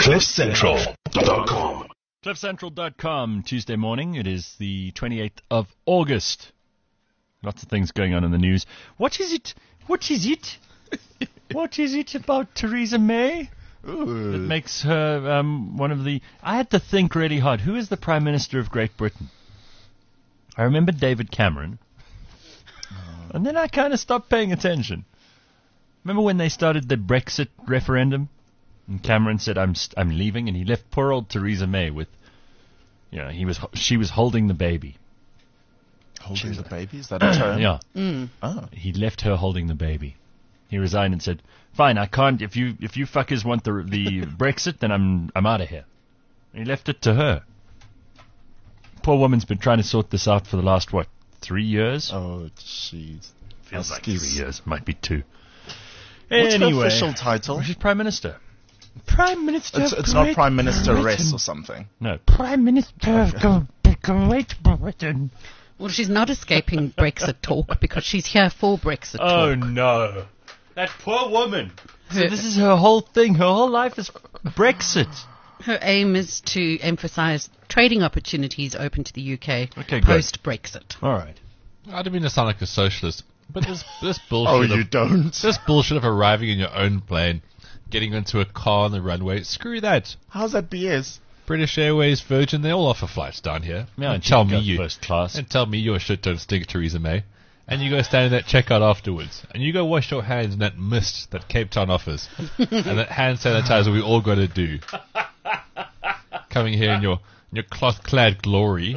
CliffCentral.com. CliffCentral.com, Tuesday morning. It is the 28th of August. Lots of things going on in the news. What is it? What is it? What is it about Theresa May that makes her one of the... I had to think really hard. Who is the Prime Minister of Great Britain? I remember David Cameron. And then I kind of stopped paying attention. Remember when they started the Brexit referendum? And Cameron said, I'm leaving, and he left poor old Theresa May with, she was holding the baby. Holding the baby? Is that a term? Yeah. Oh. He left her holding the baby. He resigned and said, fine, I can't, if you fuckers want the Brexit, then I'm out of here. And he left it to her. Poor woman's been trying to sort this out for the last, 3 years? Oh, jeez. Feels like 3 years. Might be 2. What's anyway, her official title? She's Prime Minister. Prime Minister It's not Prime Minister Rest or something. No, Prime Minister of Great Britain. Well, she's not escaping Brexit talk because she's here for Brexit talk. Oh, no. That poor woman. So this is her whole thing. Her whole life is Brexit. Her aim is to emphasise trading opportunities open to the UK post-Brexit. All right. I don't mean to sound like a socialist, but this bullshit. Oh, you don't? This bullshit of arriving in your own plane, getting into a car on the runway. Screw that. How's that BS? British Airways, Virgin, they all offer flights down here. Yeah, and tell me first class. And tell me you're a shit don't stink, Theresa May. And you go stand in that checkout afterwards. And you go wash your hands in that mist that Cape Town offers. And that hand sanitizer we all got to do. Coming here in your cloth-clad glory.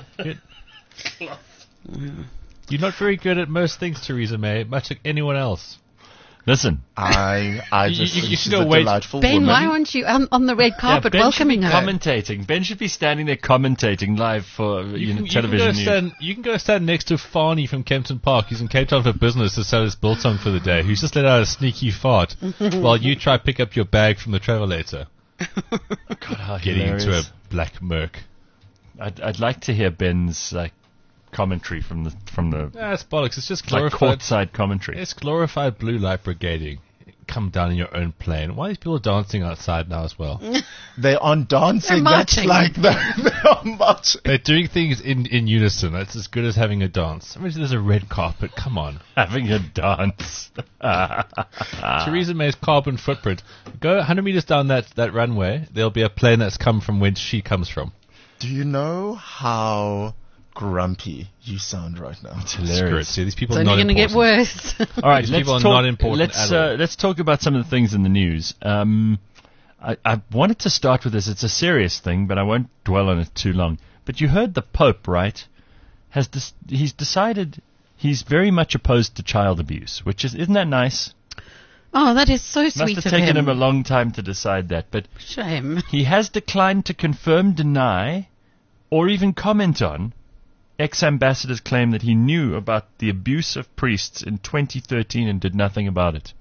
You're not very good at most things, Theresa May, much like anyone else. Listen. I just think she's a wait. delightful Ben, woman. why aren't you on the red carpet Ben welcoming should be her? commentating. Ben should be standing there commentating live for television news. You can go stand next to Farney from Kempton Park. He's in Cape Town for business to sell his biltong for the day. Who's just let out a sneaky fart while you try pick up your bag from the travelator. God, how Getting hilarious. into a black Merc. I'd like to hear Ben's commentary from the That's bollocks. It's just like glorified. courtside commentary. It's glorified blue light brigading. Come down in your own plane. Why are these people dancing outside now as well? They aren't dancing. They're That's marching. like they are marching. They're doing things in unison. That's as good as having a dance. I mean, there's a red carpet. Come on. Having a dance. Theresa May's carbon footprint. Go 100 meters down that runway. There'll be a plane that's come from where she comes from. Do you know how grumpy you sound right now? It's Screw it. hilarious. See, these people It's are not only going to important. get worse. All right, These let's people are talk, not important at all. Let's talk about some of the things in the news. I wanted to start with this. It's a serious thing, but I won't dwell on it too long. But you heard the Pope, right? He's decided he's very much opposed to child abuse, which isn't that nice? Oh, that is so sweet Must of have taken him him. a long time to decide that, but Shame. he has declined to confirm, deny, or even comment on ex-ambassador's claim that he knew about the abuse of priests in 2013 and did nothing about it.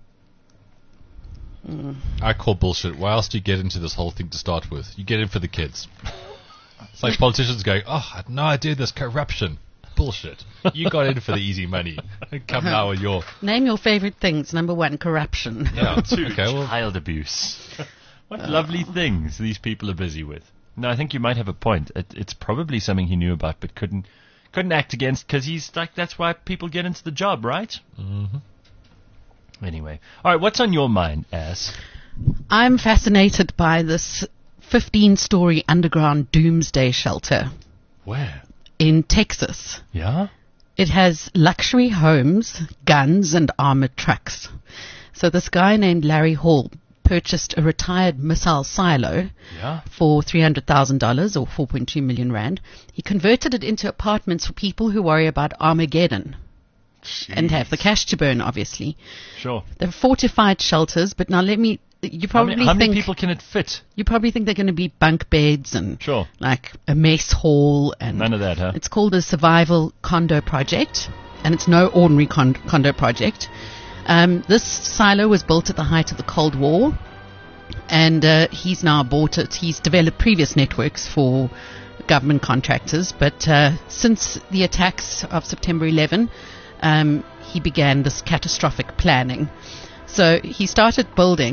I call bullshit. Why else do you get into this whole thing to start with? You get in for the kids. It's like politicians going, I had no idea there's corruption. Bullshit. You got in for the easy money. Come now with your... Name your favourite things. Number 1, corruption. Yeah, okay, well, Child abuse. What lovely things these people are busy with. No, I think you might have a point. It's probably something he knew about but couldn't act against because he's like, that's why people get into the job, right? Mm-hmm. Anyway. All right, what's on your mind, Ass? I'm fascinated by this 15-story underground doomsday shelter Where? in Texas. Yeah? It has luxury homes, guns, and armored trucks. So this guy named Larry Hall purchased a retired missile silo for $300,000 or 4.2 million rand. He converted it into apartments for people who worry about Armageddon. Jeez. And have the cash to burn, obviously. Sure. They're fortified shelters, but now you probably How many think people can it fit? you probably think they're going to be bunk beds and Sure. like a mess hall and None of that, huh? It's called a survival condo project, and it's no ordinary condo project. This silo was built at the height of the Cold War, and he's now bought it. He's developed previous networks for government contractors, but since the attacks of September 11, he began this catastrophic planning. So he started building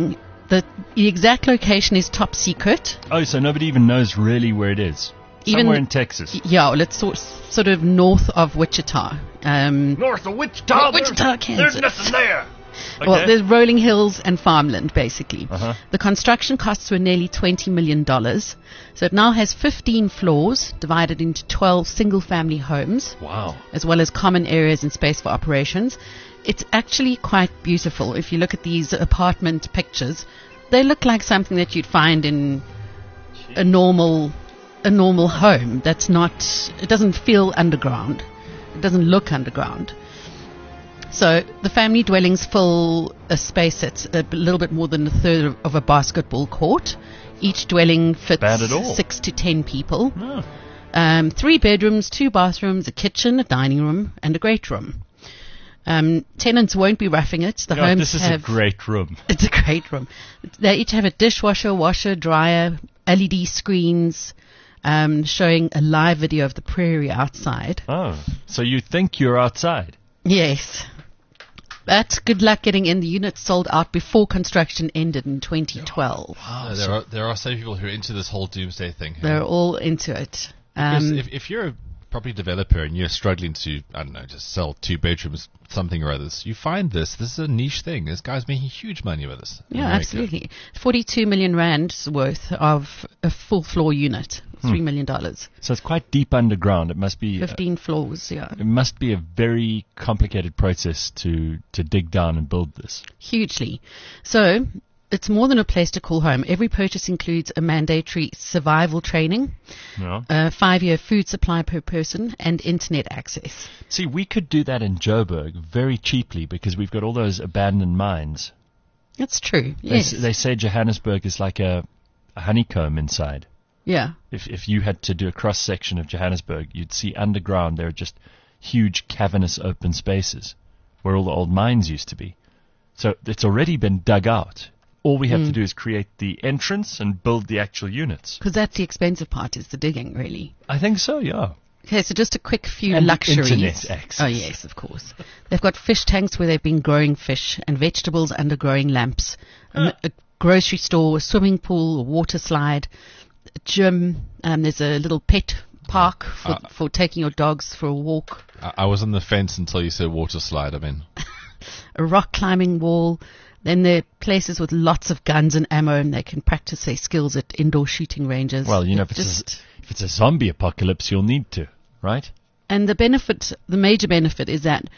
The exact location is top secret. Oh, so nobody even knows really where it is. Even- Somewhere in Texas. Yeah, well, it's sort of north of Wichita. North of Wichita. Wichita, Kansas. There's nothing there. Okay. Well, there's rolling hills and farmland, basically. Uh-huh. The construction costs were nearly $20 million. So it now has 15 floors divided into 12 single-family homes, Wow. as well as common areas and space for operations. It's actually quite beautiful. If you look at these apartment pictures, they look like something that you'd find in a normal home. That's not. It doesn't feel underground. It doesn't look underground. So the family dwellings fill a space that's a little bit more than a third of a basketball court. Each dwelling fits Bad at all. 6 to 10 people. Oh. 3 bedrooms, 2 bathrooms, a kitchen, a dining room, and a great room. Tenants won't be roughing it. The homes this is have a great room. It's a great room. They each have a dishwasher, washer, dryer, LED screens, showing a live video of the prairie outside. Oh, so you think you're outside? Yes. But good luck getting in. The unit sold out before construction ended in 2012. There are some people who are into this whole doomsday thing. They're all into it. Because if you're a property developer and you're struggling to, I don't know, just sell 2 bedrooms, something or others, you find this is a niche thing. This guy's making huge money with this. in Yeah, America. absolutely. 42 million rands worth of a full floor unit. $3 million. So it's quite deep underground. It must be. 15 floors, yeah. It must be a very complicated process to dig down and build this. Hugely. So it's more than a place to call home. Every purchase includes a mandatory survival training, No. a 5-year food supply per person, and internet access. See, we could do that in Joburg very cheaply because we've got all those abandoned mines. That's true. They, Yes. they say Johannesburg is like a honeycomb inside. Yeah. If you had to do a cross section of Johannesburg, you'd see underground there are just huge cavernous open spaces where all the old mines used to be. So it's already been dug out. All we have to do is create the entrance and build the actual units. Because that's the expensive part, is the digging, really. I think so, yeah. Okay, so just a quick few And luxuries. internet access. Oh, yes, of course. They've got fish tanks where they've been growing fish and vegetables under growing lamps, a grocery store, a swimming pool, a water slide, a gym. There's a little pet park for taking your dogs for a walk, I was on the fence until you said water slide. I mean, a rock climbing wall. Then there are places with lots of guns and ammo, and they can practice their skills at indoor shooting ranges. Well, you know, It if it's a zombie apocalypse, you'll need to, right? And the major benefit is that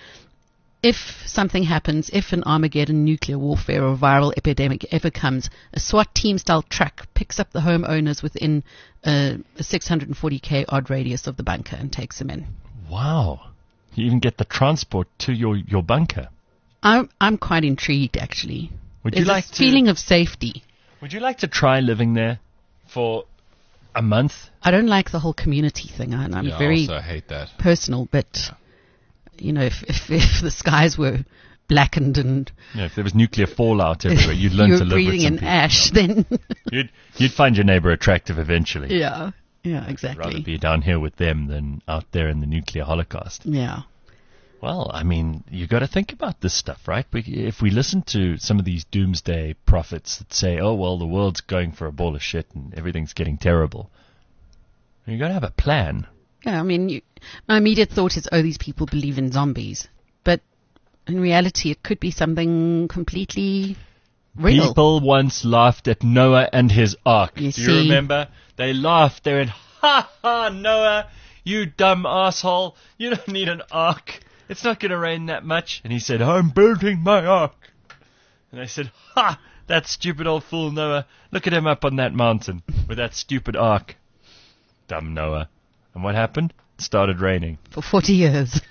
if something happens, if an Armageddon nuclear warfare or viral epidemic ever comes, a SWAT team-style truck picks up the homeowners within a 640k odd radius of the bunker and takes them in. Wow. You even get the transport to your bunker. I'm quite intrigued, actually. Would you There's like this to feeling of safety. Would you like to try living there for a month? I don't like the whole community thing, and I'm yeah, very I also hate that. personal, but you know, if the skies were blackened and You know, if there was nuclear fallout everywhere, you'd learn you to were live with breathing some in people. ash, then You'd find your neighbor attractive eventually. yeah, Rather exactly. be down here with them than out there in the nuclear holocaust. Yeah. Well, I mean, you got to think about this stuff, right? If we listen to some of these doomsday prophets that say, "Oh well, the world's going for a ball of shit and everything's getting terrible," you got to have a plan. Yeah, I mean, my immediate thought is, oh, these people believe in zombies. But in reality, it could be something completely real. People once laughed at Noah and his ark. You Do you see? remember? They laughed. They went, "Ha ha, Noah, you dumb asshole! You don't need an ark. It's not going to rain that much." And he said, "I'm building my ark." And they said, "Ha! That stupid old fool Noah. Look at him up on that mountain with that stupid ark. Dumb Noah." And what happened? It started raining. For 40 years.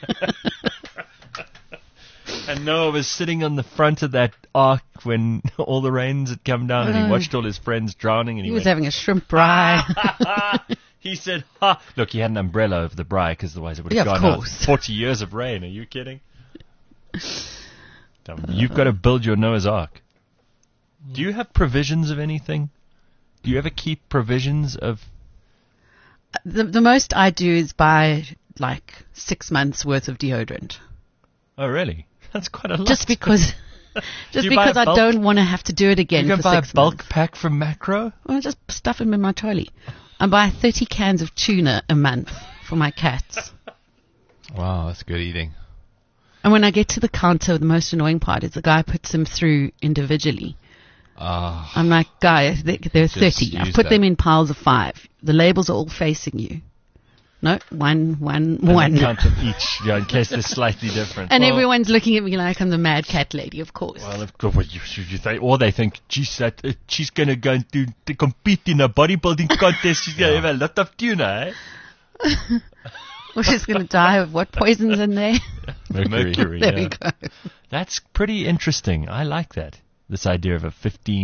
And Noah was sitting on the front of that ark when all the rains had come down, and he watched all his friends drowning, and He he was went, having a shrimp braai. he said, "Ha!" Look, he had an umbrella over the braai because otherwise it would have Yeah, of gone out. course. 40 years of rain. Are you kidding? You've got to build your Noah's Ark. Do you have provisions of anything? Do you ever keep provisions of... The most I do is buy like 6 months worth of deodorant. Oh, really? That's quite a lot. Just because Just you buy because a I bulk- don't want to have to do it again You for can buy a 6 bulk months. pack from Macro? Well, just stuff them in my trolley. I buy 30 cans of tuna a month for my cats. Wow, that's good eating. And when I get to the counter, the most annoying part is the guy puts them through individually. Ah, I'm like, guys, they're 30. I've use put that. them in piles of 5. The labels are all facing you. No, one. And count them each, in case they're slightly different. And Well, everyone's looking at me like I'm the mad cat lady, of course. Well, of course, you think, or they think, geez, she's going to go to compete in a bodybuilding contest. She's going to have a lot of tuna, eh? Or she's going to die of what poison's in there? Mercury. There yeah. we go. That's pretty interesting. I like that. This idea of a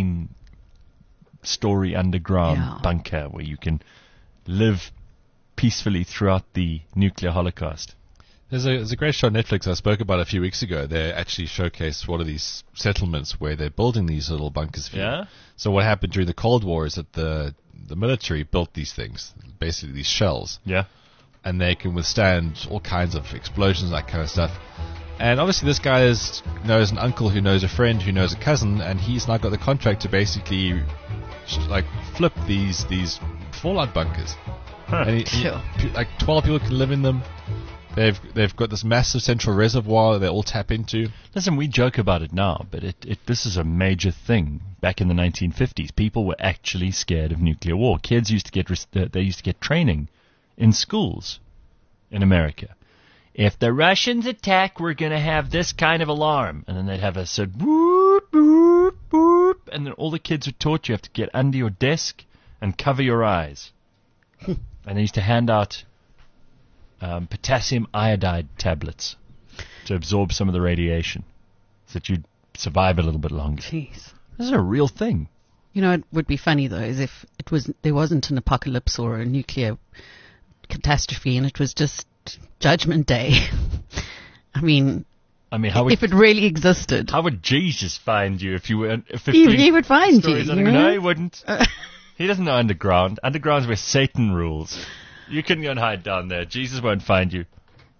15-story underground Yeah. bunker where you can live peacefully throughout the nuclear holocaust. there's a great show on Netflix I spoke about a few weeks ago. They actually showcased one of these settlements where they're building these little bunkers for you. Yeah? So what happened during the Cold War is that the military built these things, basically these shells, Yeah. and they can withstand all kinds of explosions, that kind of stuff. And obviously this guy knows an uncle who knows a friend who knows a cousin, and he's now got the contract to basically flip these fallout bunkers. Huh. And Sure. 12 people can live in them. They've got this massive central reservoir that they all tap into. Listen, we joke about it now, but this is a major thing. Back in the 1950s, people were actually scared of nuclear war. Kids used to get training in schools in America. If the Russians attack, we're going to have this kind of alarm. And then they'd have a sort of boop, boop, boop. And then all the kids were taught you have to get under your desk and cover your eyes. And they used to hand out potassium iodide tablets to absorb some of the radiation so that you'd survive a little bit longer. Jeez. This is a real thing. You know, it would be funny though, is if there wasn't an apocalypse or a nuclear catastrophe, and it was just Judgment Day. I mean, How would if it really existed, how would Jesus find you if you were? If he would find you. stories You underground? know? No, he wouldn't. He doesn't know underground. Underground's where Satan rules. You couldn't go and hide down there. Jesus won't find you.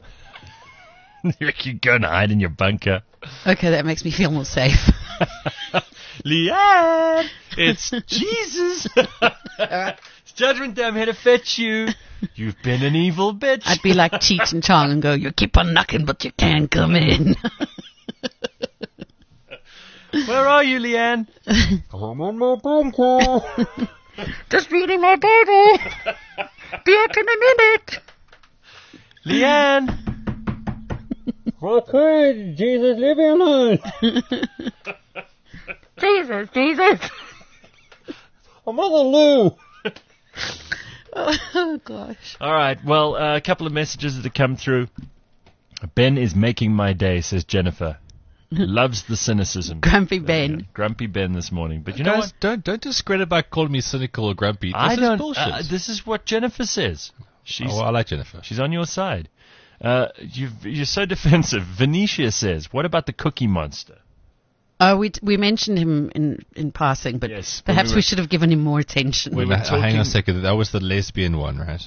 You can go and hide in your bunker. Okay, that makes me feel more safe. Leanne, it's Jesus. It's Judgment Day. I'm here to fetch you. You've been an evil bitch. I'd be like Cheech and Chong and go, you keep on knocking, but you can't come in. Where are you, Leanne? I'm on my bunker. Just reading my Bible. Be back in a minute. Leanne. Okay, Jesus, leave me alone. Jesus. I'm on the loo. Oh, gosh. All right. Well, a couple of messages that have come through. Ben is making my day, says Jennifer. Loves the cynicism. Grumpy Ben. Grumpy Ben this morning. But you know Guys, what? don't discredit by calling me cynical or grumpy. This I is don't. bullshit. This is what Jennifer says. She's I like Jennifer. she's on your side. You're so defensive. Venetia says, "What about the Cookie Monster?" Oh, we mentioned him in passing, but Yes, but perhaps we we were- should have given him more attention. We were Hang on talking- a second. That was the lesbian one, right?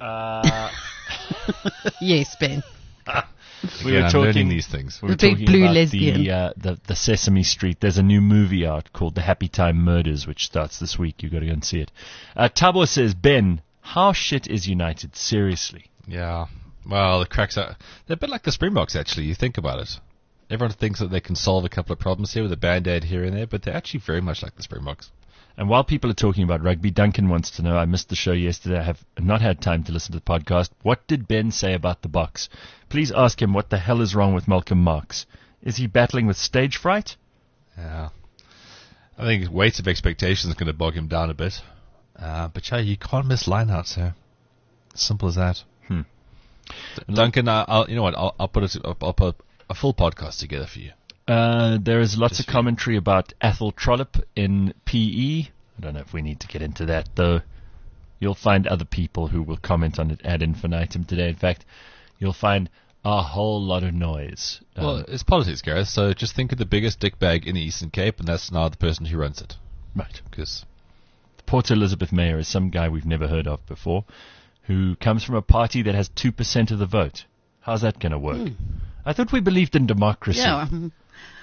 Yes, Ben. We Again, were I'm talking learning these things. We were The big talking blue about lesbian. the Sesame Street. There's a new movie out called The Happy Time Murders, which starts this week. You've got to go and see it. Tabo says, Ben, how shit is United? Seriously. Yeah. Well, the cracks are... They're a bit like the Springboks, actually. You think about it. Everyone thinks that they can solve a couple of problems here with a Band-Aid here and there, but they're actually very much like the Springboks. And while people are talking about rugby, Duncan wants to know, I missed the show yesterday. I have not had time to listen to the podcast. What did Ben say about the box? Please ask him what the hell is wrong with Malcolm Marx. Is he battling with stage fright? Yeah. I think weight of expectation is going to bog him down a bit. But yeah, you can't miss lineouts here. Simple as that. Duncan, I'll you know what? I'll put a full podcast together for you. There is lots Just of for you. commentary about Athol Trollope in PE. I don't know if we need to get into that, though. You'll find other people who will comment on it ad infinitum today. In fact, you'll find a whole lot of noise. Well, it's politics, Gareth, so just think of the biggest dickbag in the Eastern Cape, and that's now the person who runs it. Right. Because Port Elizabeth Mayor is some guy we've never heard of before, who comes from a party that has 2% of the vote. How's that going to work? I thought we believed in democracy. Yeah.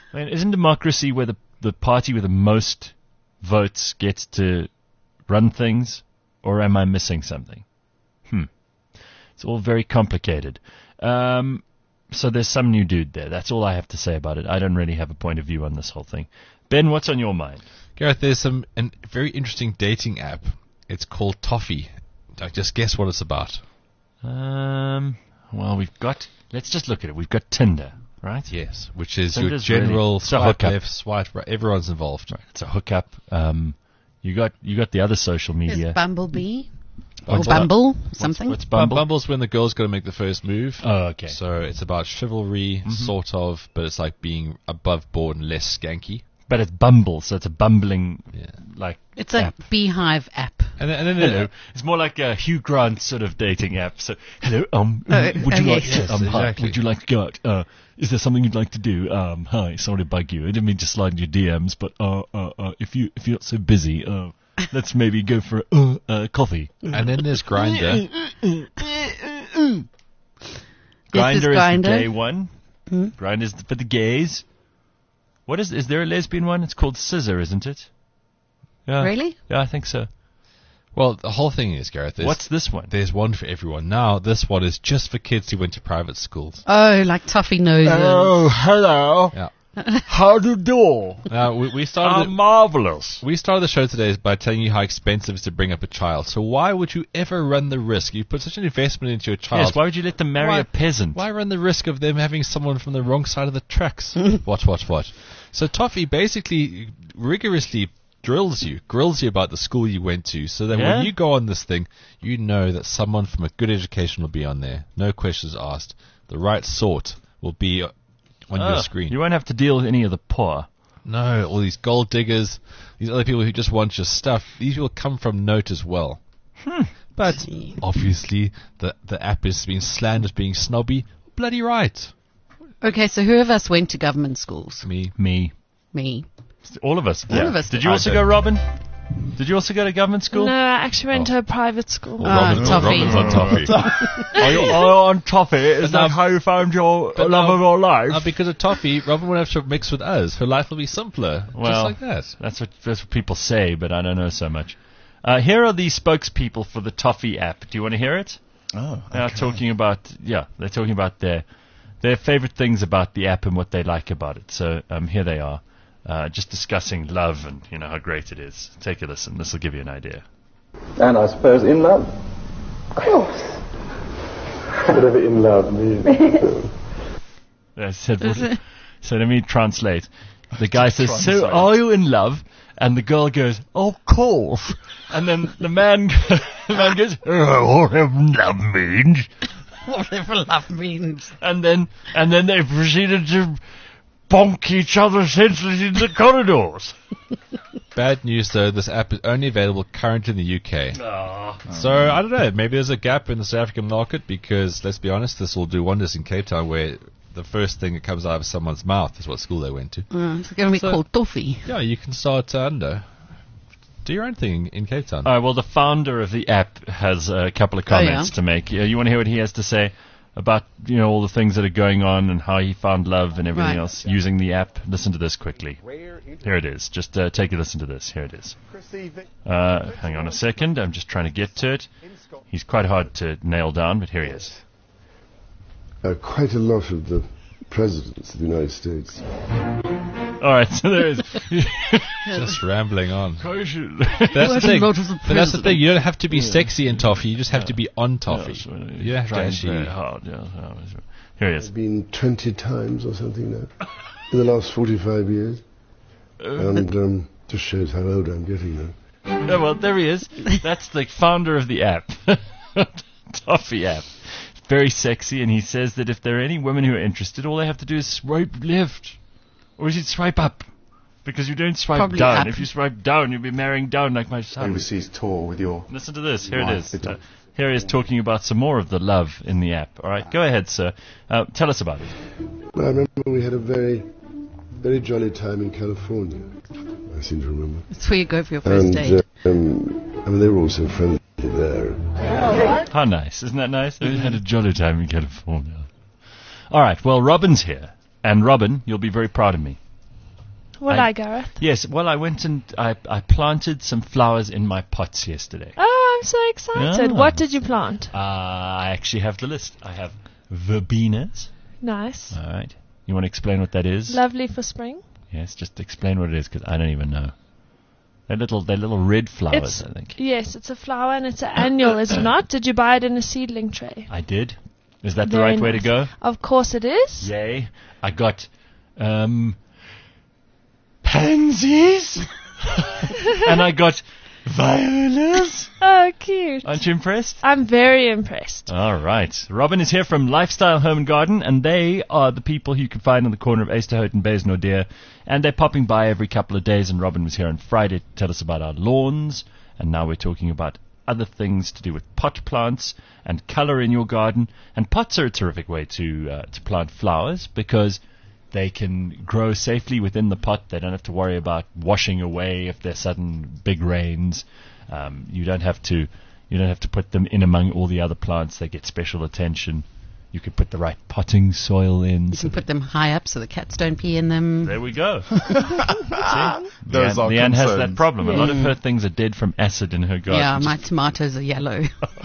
I mean, isn't democracy where the party with the most votes gets to run things? Or am I missing something? It's all very complicated. So there's some new dude there. That's all I have to say about it. I don't really have a point of view on this whole thing. Ben, what's on your mind? Gareth, there's a very interesting dating app. It's called Toffee. Just guess what it's about. Well, let's just look at it. We've got Tinder, right? Yes, which is Tinder's your general it's a swipe hookup. left, swipe right. Everyone's involved. Right. It's a hookup. You got the other social media. There's Bumblebee. Or What's Bumble, What's- something. What's Bumble? Bumble's when the girl's got to make the first move. Oh, okay. So it's about chivalry, sort of, but it's like being above board and less skanky. But it's Bumble, so it's a bumbling, like, It's a app. Beehive app. And then Hello. It's more like a Hugh Grant sort of dating app. So, hello, would you like yes. to, hi, Exactly. would you like to go out? Is there something you'd like to do? Hi, sorry to bug you. I didn't mean to slide in your DMs, but, if you're not so busy, let's maybe go for coffee. and then there's Grindr. Grindr is Grindr. the gay one. Grindr is for the gays. What is there a lesbian one? It's called Scissor, isn't it? Yeah. Really? Yeah, I think so. Well, the whole thing is, Gareth, What's this one? there's one for everyone. Now, this one is just for kids who went to private schools. Oh, like Toffee noses. hello. Yeah. How do you do? Now, we started... Marvelous. We started the show today by telling you how expensive it is to bring up a child. So why would you ever run the risk? You put such an investment into your child. Yes, why would you let them marry Why- a peasant? Why run the risk of them having someone from the wrong side of the tracks? What? So Toffee basically rigorously grills you about the school you went to, so that Yeah? when you go on this thing, you know that someone from a good education will be on there. No questions asked. The right sort will be on your screen. You won't have to deal with any of the poor. No, all these gold diggers, these other people who just want your stuff, these people come from note as well. But obviously, the app is being slandered as being snobby. Bloody right. Okay, so who of us went to government schools? Me. Me. Me. All of us. All of us Did did. you also go, Robin? Did you also go to government school? No, I actually went to a private school. Toffee. Robin's on Toffee. Are you on Toffee? Is that how you found your but love now- of your life? Now, because of Toffee, Robin won't have to mix with us. Her life will be simpler. Well, just like that. That's what people say, but I don't know so much. Here are the spokespeople for the Toffee app. Do you want to hear it? Oh, They are talking about they're talking about their favorite things about the app and what they like about it. So here they are, just discussing love and how great it is. Take a listen. This will give you an idea. And I suppose in love. Of course. Whatever in love means. I said, so let me translate. The guy says, "So are you in love?" And the girl goes, "Of course." And then the man goes, "Oh, whatever love means." Whatever love means. And then they proceeded to bonk each other senseless in the corridors. Bad news, though. This app is only available currently in the UK. So, I don't know. Maybe there's a gap in the South African market because, let's be honest, this will do wonders in Cape Town where the first thing that comes out of someone's mouth is what school they went to. It's going to be called Toffee. Yeah, you can start do your own thing in Cape Town. Well, the founder of the app has a couple of comments to make. You want to hear what he has to say about all the things that are going on and how he found love and everything Right. else using the app? Listen to this quickly. Here it is. Just take a listen to this. Here it is. Hang on a second. I'm just trying to get to it. He's quite hard to nail down, but here he is. Quite a lot of the presidents of the United States. All right, so there is. Just rambling on. That's Quite the a thing. lot of the But that's the thing. president. You don't have to be sexy in Toffee. You just have to be on Toffee. You don't have to Trying actually... very hard. Yeah. Here he is. I've been 20 times or something now in the last 45 years. And just shows how old I'm getting now. Yeah, well, there he is. That's the founder of the app, Toffee app. Very sexy, and he says that if there are any women who are interested, all they have to do is swipe left, or is it swipe up? Because you don't swipe Probably down. up. If you swipe down, you'll be marrying down like my son. Overseas tour with your. Listen to this. Here it wife, is. the dog. Here he is talking about some more of the love in the app. All right, go ahead, sir. Tell us about it. Well, I remember we had a very, very jolly time in California. I seem to remember. That's where you go for your first And date. I mean, they were all so friendly there. How nice. Isn't that nice? We had a jolly time in California. All right, well, Robin's here. And Robin, you'll be very proud of me. Well, I Gareth. Yes, well, I went and I planted some flowers in my pots yesterday. Oh, I'm so excited. Yeah. What did you plant? I actually have the list. I have verbenas. Nice. All right. You want to explain what that is? Lovely for spring. Yes, just explain what it is, because I don't even know. They're little red flowers, I think. Yes, it's a flower and it's an annual, is it not? Did you buy it in a seedling tray? I did. Is that the Very right way to nice. go? Of course it is. Yay. I got pansies. And I got violas. Oh, cute. Aren't you impressed? I'm very impressed. All right. Robin is here from Lifestyle Home and Garden, and they are the people who you can find on the corner of Easterhout and Baysnodere. And they're popping by every couple of days, and Robin was here on Friday to tell us about our lawns. And now we're talking about other things to do with pot plants and colour in your garden. And pots are a terrific way to plant flowers because they can grow safely within the pot. They don't have to worry about washing away if there's sudden big rains. You don't have to put them in among all the other plants. They get special attention. You could put the right potting soil in. You can put them high up so the cats don't pee in them. There we go. See? Those are Leanne has that concerns. problem. A lot of her things are dead from acid in her garden. Yeah, my tomatoes are yellow.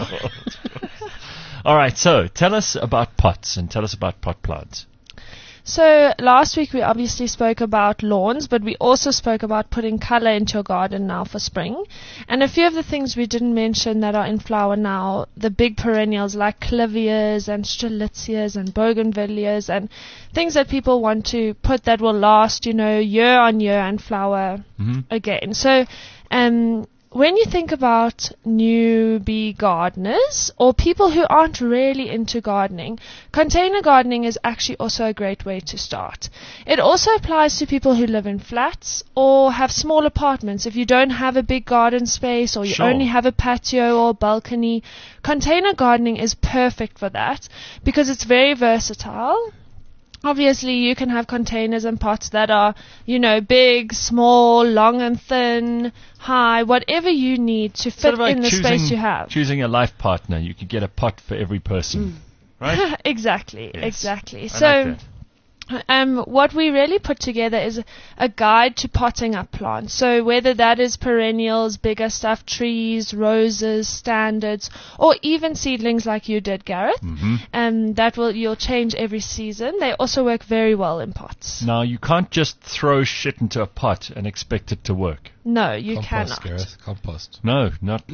All right, so tell us about pots and tell us about pot plants. So last week we obviously spoke about lawns, but we also spoke about putting colour into your garden now for spring. And a few of the things we didn't mention that are in flower now, the big perennials like clivias and strelitzias and bougainvilleas and things that people want to put that will last, year on year and flower again. So, when you think about newbie gardeners or people who aren't really into gardening, container gardening is actually also a great way to start. It also applies to people who live in flats or have small apartments. If you don't have a big garden space or you Sure. only have a patio or balcony, container gardening is perfect for that because it's very versatile. Obviously, you can have containers and pots that are, big, small, long and thin, high, whatever you need to fit Sort of like in the space you have. choosing a life partner. You could get a pot for every person, right? Exactly, Yes. exactly. I So, like that. what we really put together is a guide to potting up plants. So whether that is perennials, bigger stuff, trees, roses, standards, or even seedlings like you did, Gareth, you'll change every season. They also work very well in pots. Now, you can't just throw shit into a pot and expect it to work. No, you Compost, cannot. Gareth. Compost. No, not.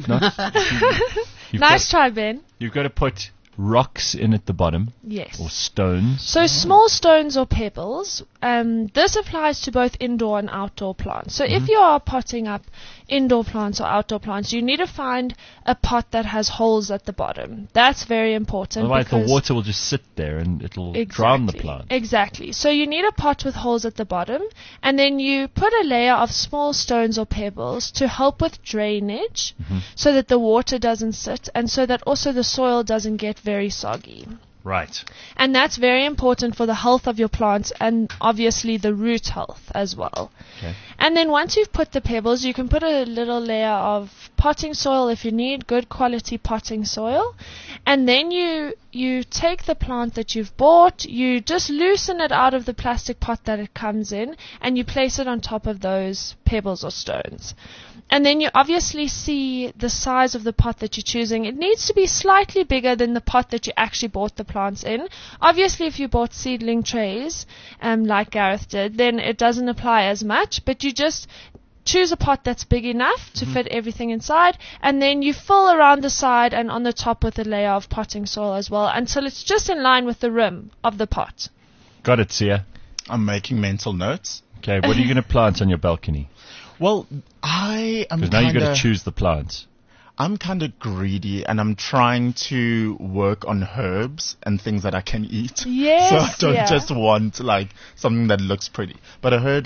Nice try, Ben. You've got to put rocks in at the bottom Yes. or stones. So small stones or pebbles, this applies to both indoor and outdoor plants. So if you are potting up indoor plants or outdoor plants, you need to find a pot that has holes at the bottom. That's very important. Otherwise, the because water will just sit there and it'll drown the plant. Exactly. So you need a pot with holes at the bottom, and then you put a layer of small stones or pebbles to help with drainage so that the water doesn't sit and so that also the soil doesn't get very soggy. Right. And that's very important for the health of your plants and obviously the root health as well. Okay. And then once you've put the pebbles, you can put a little layer of potting soil if you need good quality potting soil. And then you take the plant that you've bought, you just loosen it out of the plastic pot that it comes in, and you place it on top of those pebbles or stones. And then you obviously see the size of the pot that you're choosing. It needs to be slightly bigger than the pot that you actually bought the plants in. Obviously, if you bought seedling trays, like Gareth did, then it doesn't apply as much. But you just choose a pot that's big enough to fit everything inside, and then you fill around the side and on the top with a layer of potting soil as well until it's just in line with the rim of the pot. Got it, Sia. I'm making mental notes. Okay, what are you going to plant on your balcony? Well, I am Because now you've got to choose the plants. I'm kind of greedy, and I'm trying to work on herbs and things that I can eat. Yes, So I don't yeah. just want something that looks pretty. But I heard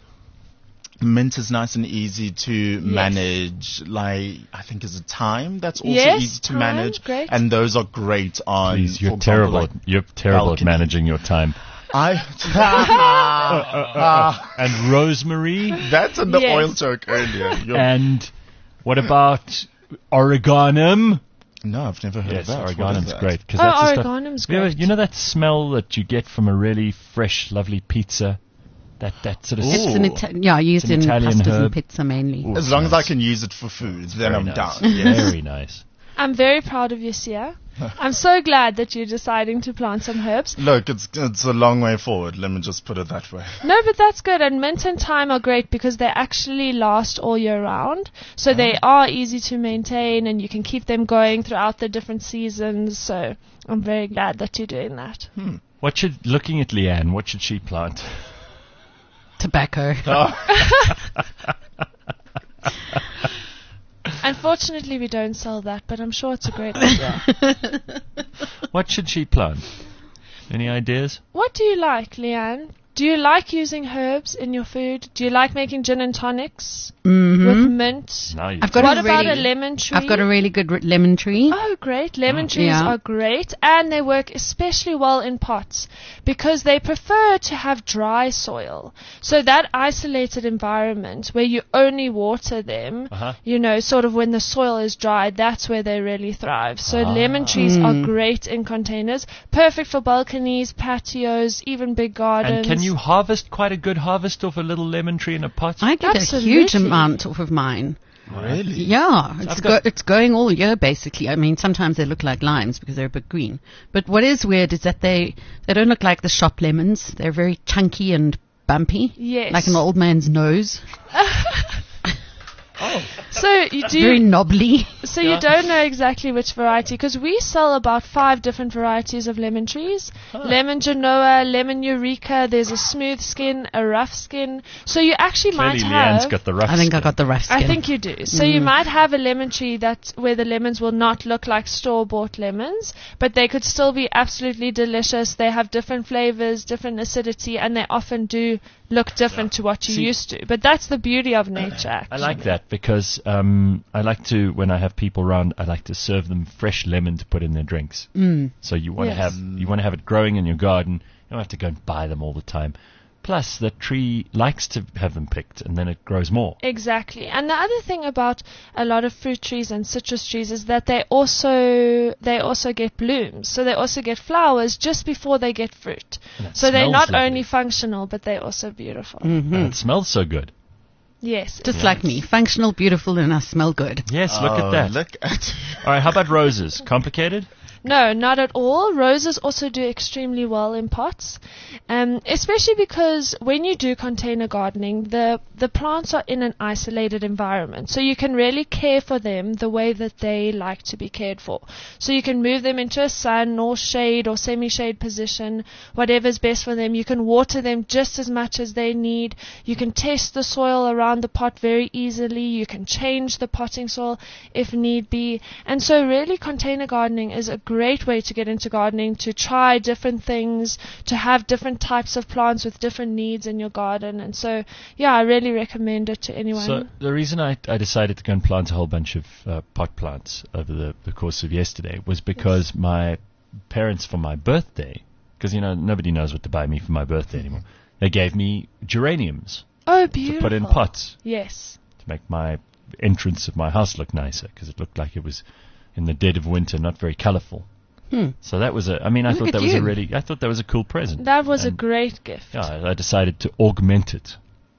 mint is nice and easy to manage. I think is a thyme that's also Yes, easy to thyme, manage. great. And those are great on. Please, you're for example, terrible. You're terrible at balcony. managing your time. And rosemary. That's in the Yes. oil joke earlier. And what about oreganum? No, I've never heard Yes, of that. What is oreganum's that? great. Cause Oh, that's the stuff- oreganum's You know- great. You know that smell that you get from a really fresh, lovely pizza? That sort of It's Ooh. used It's an in Italian pastas herb. and pizza mainly. Ooh, As long as I nice. can use it for food, then Very I'm nice. down. Yes. Very nice. I'm very proud of you, Sia. I'm so glad that you're deciding to plant some herbs. Look, it's a long way forward. Let me just put it that way. No, but that's good. And mint and thyme are great because they actually last all year round. So they are easy to maintain and you can keep them going throughout the different seasons. So I'm very glad that you're doing that. Looking at Leanne, what should she plant? Tobacco. Unfortunately, we don't sell that, but I'm sure it's a great idea. What should she plant? Any ideas? What do you like, Leanne? Do you like using herbs in your food? Do you like making gin and tonics with mint? Now you I've got What a about a really- lemon tree? I've got a really good lemon tree. Oh, great. Lemon trees Yeah. are great, and they work especially well in pots because they prefer to have dry soil. So that isolated environment where you only water them, sort of when the soil is dry, that's where they really thrive. So lemon trees are great in containers, perfect for balconies, patios, even big gardens. And can you harvest quite a good harvest off a little lemon tree in a pot? I get Absolutely. a huge amount off of mine. Really? Yeah, got- it's going all year basically. I mean, sometimes they look like limes because they're a bit green. But what is weird is that they don't look like the shop lemons. They're very chunky and bumpy. Yes. Like an old man's nose. So you do. Very knobbly. So you don't know exactly which variety, because we sell about 5 different varieties of lemon trees. Lemon Genoa, lemon Eureka, there's a smooth skin, a rough skin. So you actually Clearly might Leanne's have... got the rough I think I skin. got the rough skin. I think you do. So you might have a lemon tree where the lemons will not look like store-bought lemons, but they could still be absolutely delicious. They have different flavors, different acidity, and they often do look different to what you See- used to. But that's the beauty of nature, actually. I like that because I like to, when I have people around, I like to serve them fresh lemon to put in their drinks. So you want to Yes. have it growing in your garden. You don't have to go and buy them all the time. Plus, the tree likes to have them picked, and then it grows more. Exactly. And the other thing about a lot of fruit trees and citrus trees is that they also get blooms. So they also get flowers just before they get fruit. And it So they're smells not lovely. only functional, but they're also beautiful. And it smells so good. Yes. Just like me. Functional, beautiful, and I smell good. Yes, look at that. Look at All right, how about roses? Complicated? No, not at all. Roses also do extremely well in pots, especially because when you do container gardening, the plants are in an isolated environment, so you can really care for them the way that they like to be cared for. So you can move them into a sun or shade or semi-shade position, whatever's best for them. You can water them just as much as they need. You can test the soil around the pot very easily. You can change the potting soil if need be. And so really container gardening is a great way to get into gardening, to try different things, to have different types of plants with different needs in your garden. And so, yeah, I really recommend it to anyone. So the reason I decided to go and plant a whole bunch of pot plants over the course of yesterday was because my parents, for my birthday, because nobody knows what to buy me for my birthday anymore, they gave me geraniums oh, to beautiful. put in pots Yes. to make my entrance of my house look nicer, because it looked like it was in the dead of winter, not very colourful. So that was I Look thought at that was you. I thought that was a cool present. That was a And, great gift. Yeah, I decided to augment it.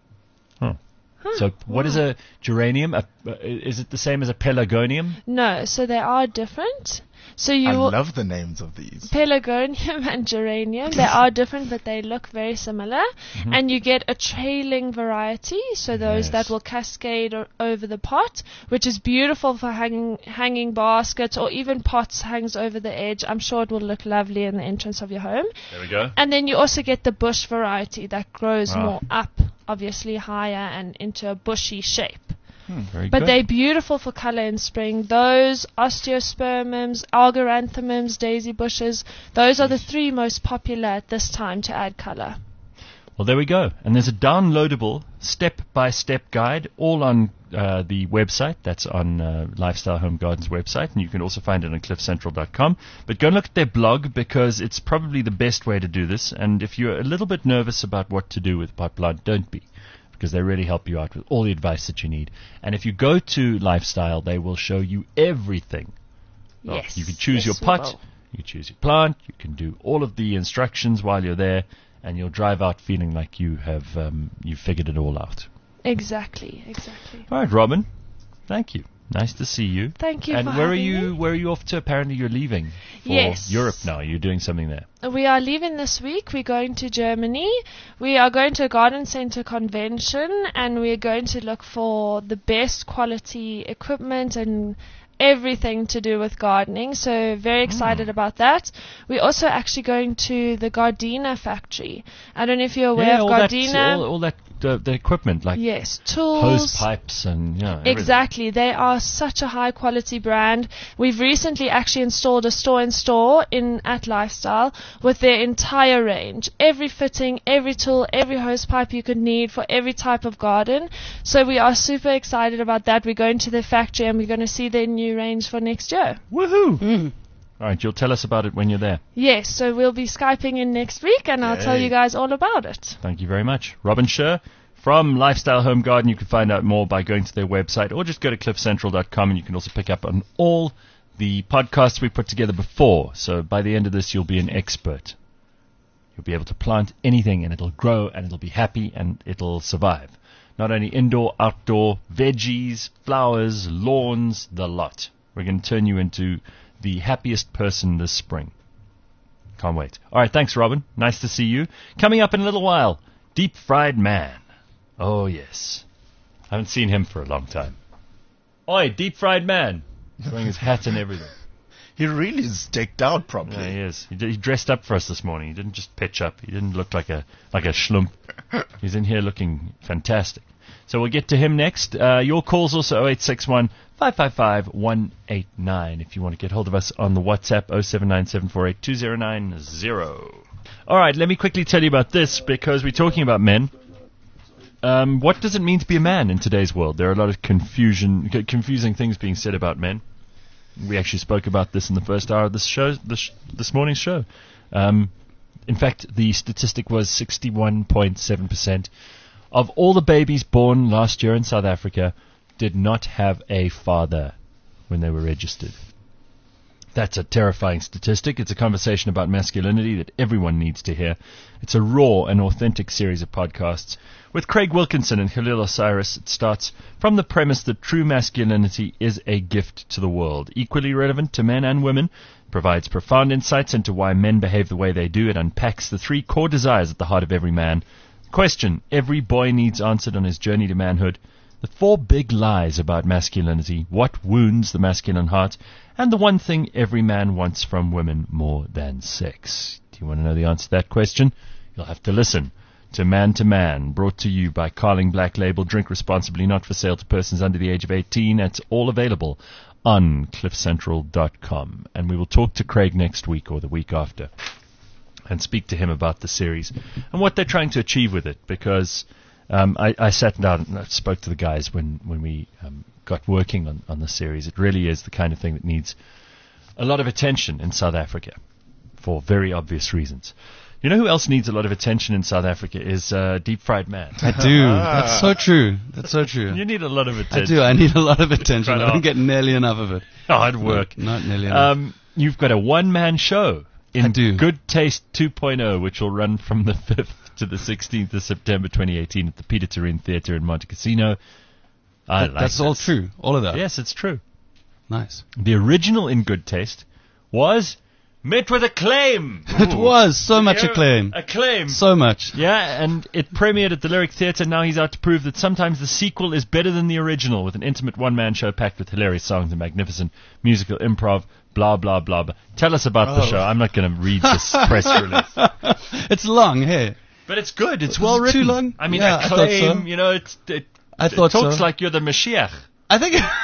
So what is a geranium? Is it the same as a pelargonium? No, so they are different. So you I will... love the names of these. Pelargonium and geranium, they are different, but they look very similar. And you get a trailing variety, so those Yes. that will cascade over the pot, which is beautiful for hanging baskets or even pots hangs over the edge. I'm sure it will look lovely in the entrance of your home. There we go. And then you also get the bush variety that grows Ah. more up, obviously higher and into a bushy shape. Very But good. they're beautiful for colour in spring. Those, osteospermums, algaranthemums, daisy bushes, those are the 3 most popular at this time to add colour. Well, there we go. And there's a downloadable step-by-step guide all on the website. That's on Lifestyle Home Gardens website, and you can also find it on cliffcentral.com. But go and look at their blog, because it's probably the best way to do this. And if you're a little bit nervous about what to do with pot plant, don't be, because they really help you out with all the advice that you need. And if you go to Lifestyle, they will show you everything. Well, Yes. you can choose Yes, your we pot, will. you can choose your plant, you can do all of the instructions while you're there, and you'll drive out feeling like you have you figured it all out. Exactly. All right, Robin. Thank you. Nice to see you. Thank you And for where are having you? me. Where are you off to? Apparently, you're leaving for Yes. Europe now. You're doing something there. We are leaving this week. We're going to Germany. We are going to a garden center convention, and we're going to look for the best quality equipment and everything to do with gardening. So very excited about that. We're also actually going to the Gardena factory. I don't know if you're aware of Gardena. All that the equipment like Yes, tools. hose pipes and everything. Exactly. They are such a high quality brand. We've recently actually installed a store-in-store at Lifestyle with their entire range. Every fitting, every tool, every hose pipe you could need for every type of garden. So we are super excited about that. We're going to their factory and we're going to see their new range for next year. Woohoo! All right, you'll tell us about it when you're there. Yes, so we'll be Skyping in next week and I'll tell you guys all about it. Thank you very much. Robin Scher from Lifestyle Home Garden. You can find out more by going to their website or just go to cliffcentral.com, and you can also pick up on all the podcasts we put together before. So by the end of this, you'll be an expert. You'll be able to plant anything and it'll grow and it'll be happy and it'll survive. Not only indoor, outdoor, veggies, flowers, lawns, the lot. We're going to turn you into the happiest person this spring. Can't wait. All right, thanks, Robin. Nice to see you. Coming up in a little while, Deep Fried Man. Oh, yes. I haven't seen him for a long time. Oi, Deep Fried Man. He's wearing his hat and everything. He really is decked out properly. Yeah, he is. He dressed up for us this morning. He didn't just pitch up. He didn't look like a schlump. He's in here looking fantastic. So we'll get to him next. Your call's also 0861 555 189 if you want to get hold of us on the WhatsApp 079748 2090. All right, let me quickly tell you about this because we're talking about men. What does it mean to be a man in today's world? There are a lot of confusing things being said about men. We actually spoke about this in the first hour of this show, this morning's show. In fact, the statistic was 61.7% of all the babies born last year in South Africa did not have a father when they were registered. That's a terrifying statistic. It's a conversation about masculinity that everyone needs to hear. It's a raw and authentic series of podcasts. With Craig Wilkinson and Khalil Osiris, it starts from the premise that true masculinity is a gift to the world, equally relevant to men and women, provides profound insights into why men behave the way they do. It unpacks the three core desires at the heart of every man. Question every boy needs answered on his journey to manhood. The four big lies about masculinity, what wounds the masculine heart, and the one thing every man wants from women more than sex. Do you want to know the answer to that question? You'll have to listen to Man, brought to you by Carling Black Label. Drink responsibly, not for sale to persons under the age of 18. It's all available on cliffcentral.com. And we will talk to Craig next week or the week after and speak to him about the series and what they're trying to achieve with it, because I sat down and I spoke to the guys when we got working on the series. It really is the kind of thing that needs a lot of attention in South Africa for very obvious reasons. You know who else needs a lot of attention in South Africa is Deep Fried Man. I do. That's so true. That's so true. You need a lot of attention. I do. I need a lot of attention. Right I don't on. get nearly enough of it. Hard work. Not nearly enough. You've got a one-man show in I do. Good Taste 2.0, which will run from the 5th to the 16th of September 2018 at the Peter Turin Theatre in Montecasino. That's all true. All of that. Yes, it's true. Nice. The original In Good Taste was met with acclaim. It was so much acclaim. Acclaim. So much. Yeah, and it premiered at the Lyric Theatre. Now he's out to prove that sometimes the sequel is better than the original, with an intimate one-man show packed with hilarious songs and magnificent musical improv, blah, blah, blah. Blah. Tell us about the show. I'm not going to read this press release. It's long, hey. But it's good. It's well written. Too long? I mean, Yeah, I thought acclaim, so. you know, I thought it talks so. like you're the Mashiach. I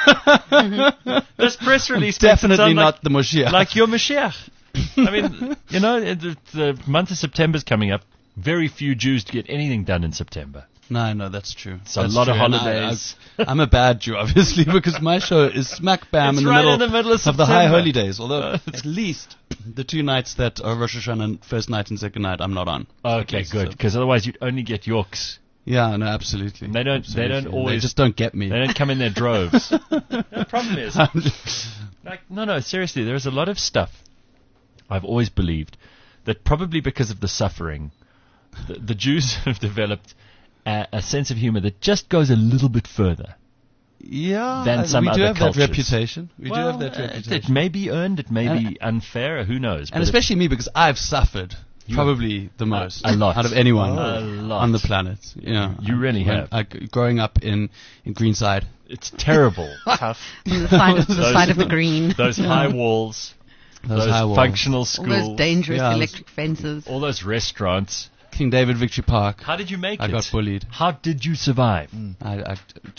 think This press release makes it definitely sound not the Moshiach. like you're Mashiach. I mean, you know, the month of September's coming up. Very few Jews get anything done in September. No, that's true. It's a That's lot of true. And holidays. I'm a bad Jew, obviously, because my show is smack bam It's in, right the in the middle of the high September. holy days. Although at least the 2 nights that are Rosh Hashanah, and first night and second night, I'm not on. Okay, least, good. so- Because otherwise you'd only get Yorks. Yeah, no, absolutely. They don't always- They just don't get me. They don't come in their droves. The problem is, I'm just- no, seriously, there's a lot of stuff I've always believed that probably because of the suffering the Jews have developed a sense of humor that just goes a little bit further. Yeah, Than some we do other have cultures. that reputation. We do Well, have that reputation. it may be earned, it may be unfair, who knows? And but especially me, because I've suffered You- probably the most a lot. out of anyone A lot. on the planet. Yeah, You really have. Growing up in Greenside. it's terrible. Tough. The side of the green. Those high walls, those high walls. functional All schools, those dangerous Yeah, electric fences. all those restaurants. King David Victory Park. How did you make I it? got bullied. How did you survive? I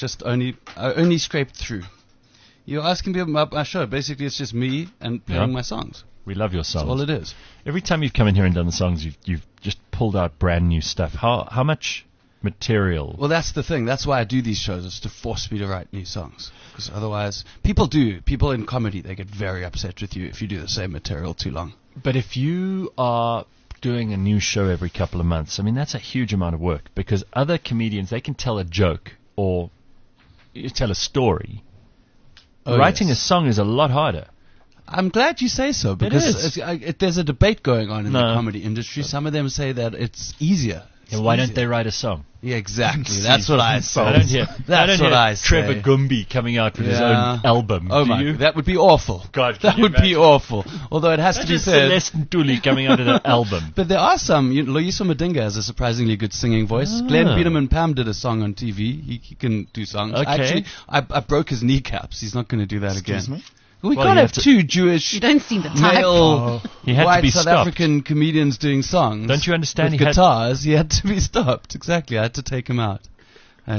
only scraped through. You're asking me about my show. Basically, it's just me and playing Yeah. my songs. We love your That's songs. all it is. Every time you've come in here and done the songs, you've just pulled out brand new stuff. How much material? Well, that's the thing. That's why I do these shows, is to force me to write new songs. Because otherwise, people in comedy, they get very upset with you if you do the same material too long. But if you are doing a new show every couple of months, I mean, that's a huge amount of work, because other comedians, they can tell a joke or you tell a story. Oh, Writing yes. a song is a lot harder. I'm glad you say so, because is. there's a debate going on in the No. comedy industry. Some of them say that it's easier. And why don't they write a song? Yeah, exactly. That's what I say. I don't hear, That's what I say. Trevor Gumby coming out with his Yeah. own album. Oh Do my, you? that would be awful. God, can that you would be imagine? awful. Although it has to be Imagine said. Celeste Ntuli coming out with an album. But there are some. Loyiso Madinga has a surprisingly good singing voice. Glenn Ah. Biederman Pam did a song on TV. He can do songs. Okay. Actually, I broke his kneecaps. He's not going to do that Excuse again. me? We Well, can't you have have to- two Jewish You don't seem the type. male He had to white be South stopped. African comedians doing songs. Don't you understand With he had- guitars, he had to be stopped. Exactly. I had to take him out. I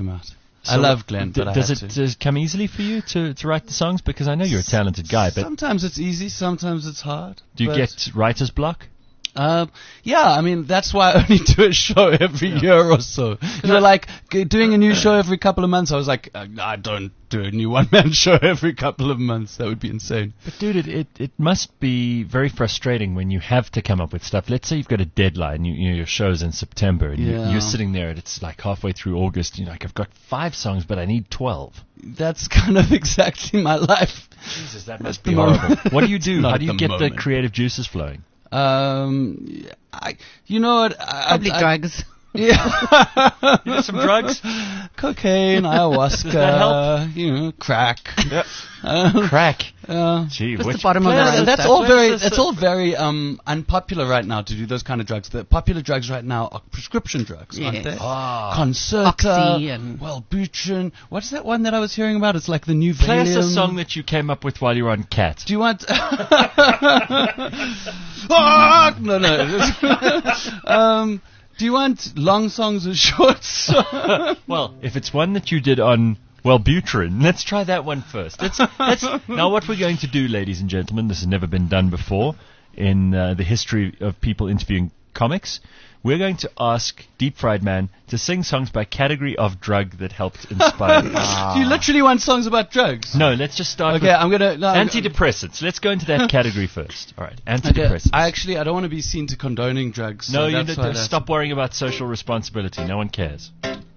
So love Glenn, but I does had it to. come easily for you to write the songs? Because I know you're a talented guy, but Sometimes it's easy, sometimes it's hard. do you but- get writer's block? Yeah, I mean, that's why I only do a show every year or so. You know, like doing a new show every couple of months. I was like, I don't do a new one-man show every couple of months. That would be insane. But dude, it must be very frustrating when you have to come up with stuff. Let's say you've got a deadline, your show's in September, and Yeah. you're sitting there and it's like halfway through August, and you're like, I've got 5 songs, but I need 12. That's kind of exactly my life. Jesus, that must At be the horrible. moment. What do you do? Not How at do you the get moment. the creative juices flowing? You know what? Probably drugs. Yeah. You do some drugs? Cocaine, ayahuasca, Does that help? you know, crack. Yep. Crack. Uh, Gee, Just which the bottom of the Yeah, road that's stuff. all very. Where's this- That's all very unpopular right now to do those kind of drugs. The popular drugs right now are prescription drugs, aren't Yes. they? Ah. Concerta, Oxy and- Wellbutrin. What's that one that I was hearing about? It's like the new Play us a Valium. song that you came up with while you were on Cat. Do you want? Ah, no. Do you want long songs or short songs? Well, if it's one that you did on Wellbutrin, let's try that one first. Let's now what we're going to do, ladies and gentlemen, this has never been done before in the history of people interviewing comics. We're going to ask Deep Fried Man to sing songs by category of drug that helped inspire you. Do you literally want songs about drugs? No, let's just start Okay, with I'm gonna. No, antidepressants. Let's go into that category first. All right, Okay, antidepressants. I don't want to be seen to condoning drugs. No, so you that's need why to that's- stop worrying about social responsibility. No one cares.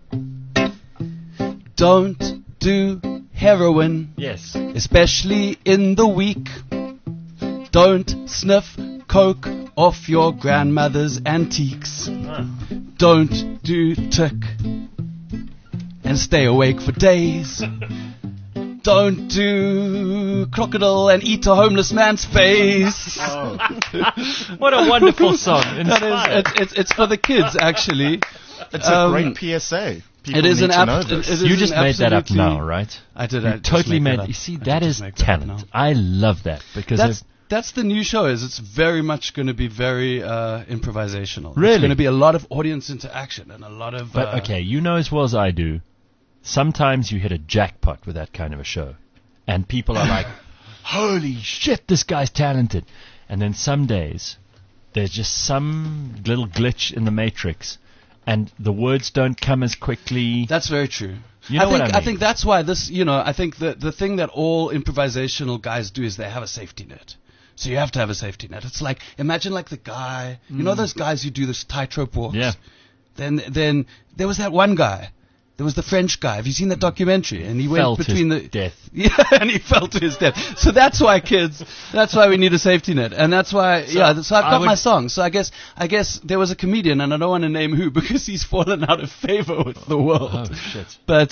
Don't do heroin, Yes. especially in the week. Don't sniff coke off your grandmother's antiques. Don't do tick and stay awake for days. Don't do crocodile and eat a homeless man's face. What a wonderful song. That Inspired. is, it's for the kids actually. It's a great PSA. People it is need an to know app. this. You just made that up now, right? I did. You I just totally made made. that up. You see, I that just is make that up talent. now. I love that because That's the new show. It's very much going to be very improvisational. Really? It's going to be a lot of audience interaction and a lot of. But okay, you know as well as I do, sometimes you hit a jackpot with that kind of a show, and people are like, "Holy shit, this guy's talented!" And then some days, there's just some little glitch in the matrix, and the words don't come as quickly. That's very true. You know I think, what I mean. think that's why this. I think the thing that all improvisational guys do is they have a safety net. So you have to have a safety net. It's like imagine like the guy. You know those guys who do this tightrope walks. Yeah. Then there was that one guy. There was the French guy. Have you seen that documentary? And he went Fell to between his the death. Yeah, and he fell to his death. So that's why, kids, that's why we need a safety net, and that's why. So I've got my song. So I guess there was a comedian, and I don't want to name who because he's fallen out of favor with the world. Oh shit!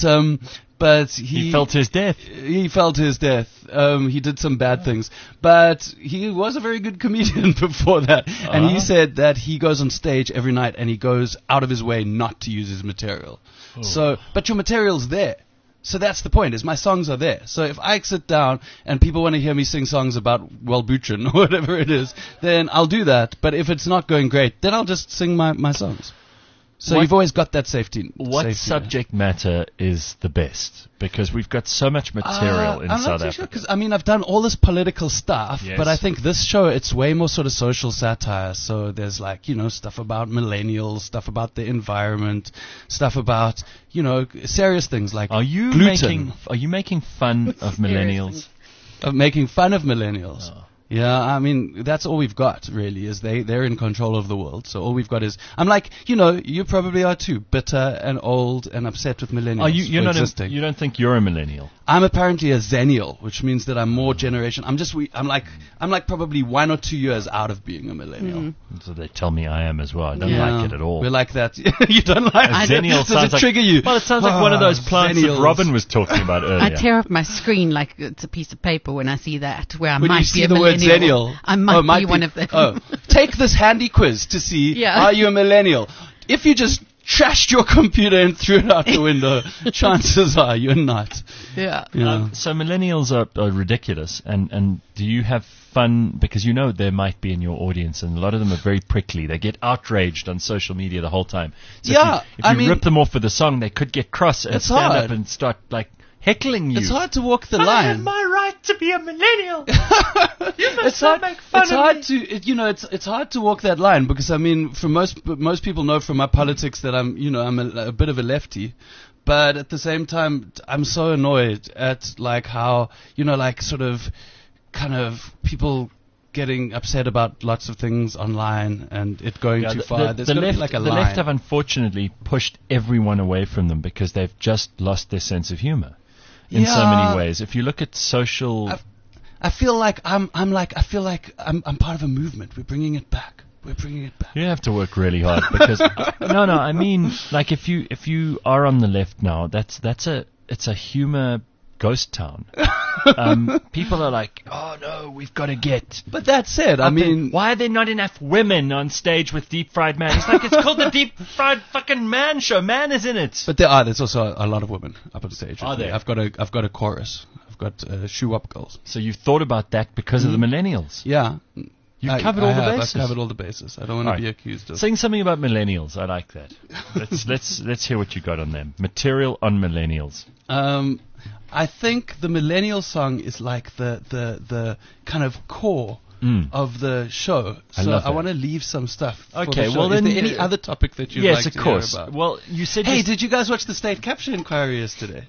But He fell to his death. He fell to his death. He did some bad things, but he was a very good comedian before that. And he said that he goes on stage every night and he goes out of his way not to use his material. So, but your material's there. So that's the point, is my songs are there. So if I sit down and people want to hear me sing songs about Wellbutrin or whatever it is, then I'll do that. But if it's not going great, then I'll just sing my songs. So you've always got that safety. What subject matter is the best? Because we've got so much material in South Africa. Sure, 'cause, I mean, I've done all this political stuff, Yes. but I think this show, it's way more sort of social satire. So there's like, stuff about millennials, stuff about the environment, stuff about, serious things like Are you gluten. making fun of millennials? Of making fun of millennials. Oh. Yeah, I mean, that's all we've got, really, is they're in control of the world. So all we've got is, I'm like, you probably are too, bitter and old and upset with millennials. You're not existing. You don't think you're a millennial? I'm apparently a zennial, which means that I'm more generation. I'm like probably 1 or 2 years out of being a millennial. So they tell me I am as well. I don't like it at all. We're like that. You don't like a zennial? Does it trigger you? Well, it sounds like one of those plants that Robin was talking about earlier. I tear up my screen like it's a piece of paper when I see that, where I when might you see be a the word millennial. zennial. I might be one of them. Take this handy quiz to see, are you a millennial? If you just trashed your computer and threw it out the window, chances are you're not. Yeah. So millennials are ridiculous, and do you have fun, because there might be in your audience, and a lot of them are very prickly. They get outraged on social media the whole time. So if you rip them off with a song, they could get cross and stand up and start heckling you. It's hard to walk the line. I have my right to be a millennial. You must not make fun of me. It's hard to walk that line, because I mean, for most people know from my politics that I'm a bit of a lefty, but at the same time I'm so annoyed at like how sort of kind of people getting upset about lots of things online and it going too far. The left have unfortunately pushed everyone away from them because they've just lost their sense of humor. In so many ways. If you look at social, I feel like I'm part of a movement. We're bringing it back. You have to work really hard because I mean, like if you are on the left now, it's a humor ghost town. People are like, oh no, we've got to get. But that said, I mean, why are there not enough women on stage with Deep Fried Man? It's like, it's called the Deep Fried fucking Man Show. Man is in it. But there's also a lot of women up on stage. Are there? I've got a chorus. I've got shoe up girls. So you've thought about that because of the millennials. Yeah. You've covered all the bases. I've covered all the bases. I don't want to be accused of. Sing something about millennials. I like that. Let's hear what you got on them. Material on millennials. I think the millennial song is like the kind of core of the show. So I want to leave some stuff. Okay, for the show. well then, is there any other topic that you'd like to hear about? Yes, of course. Well, you said. Hey, did you guys watch the state capture inquiry yesterday?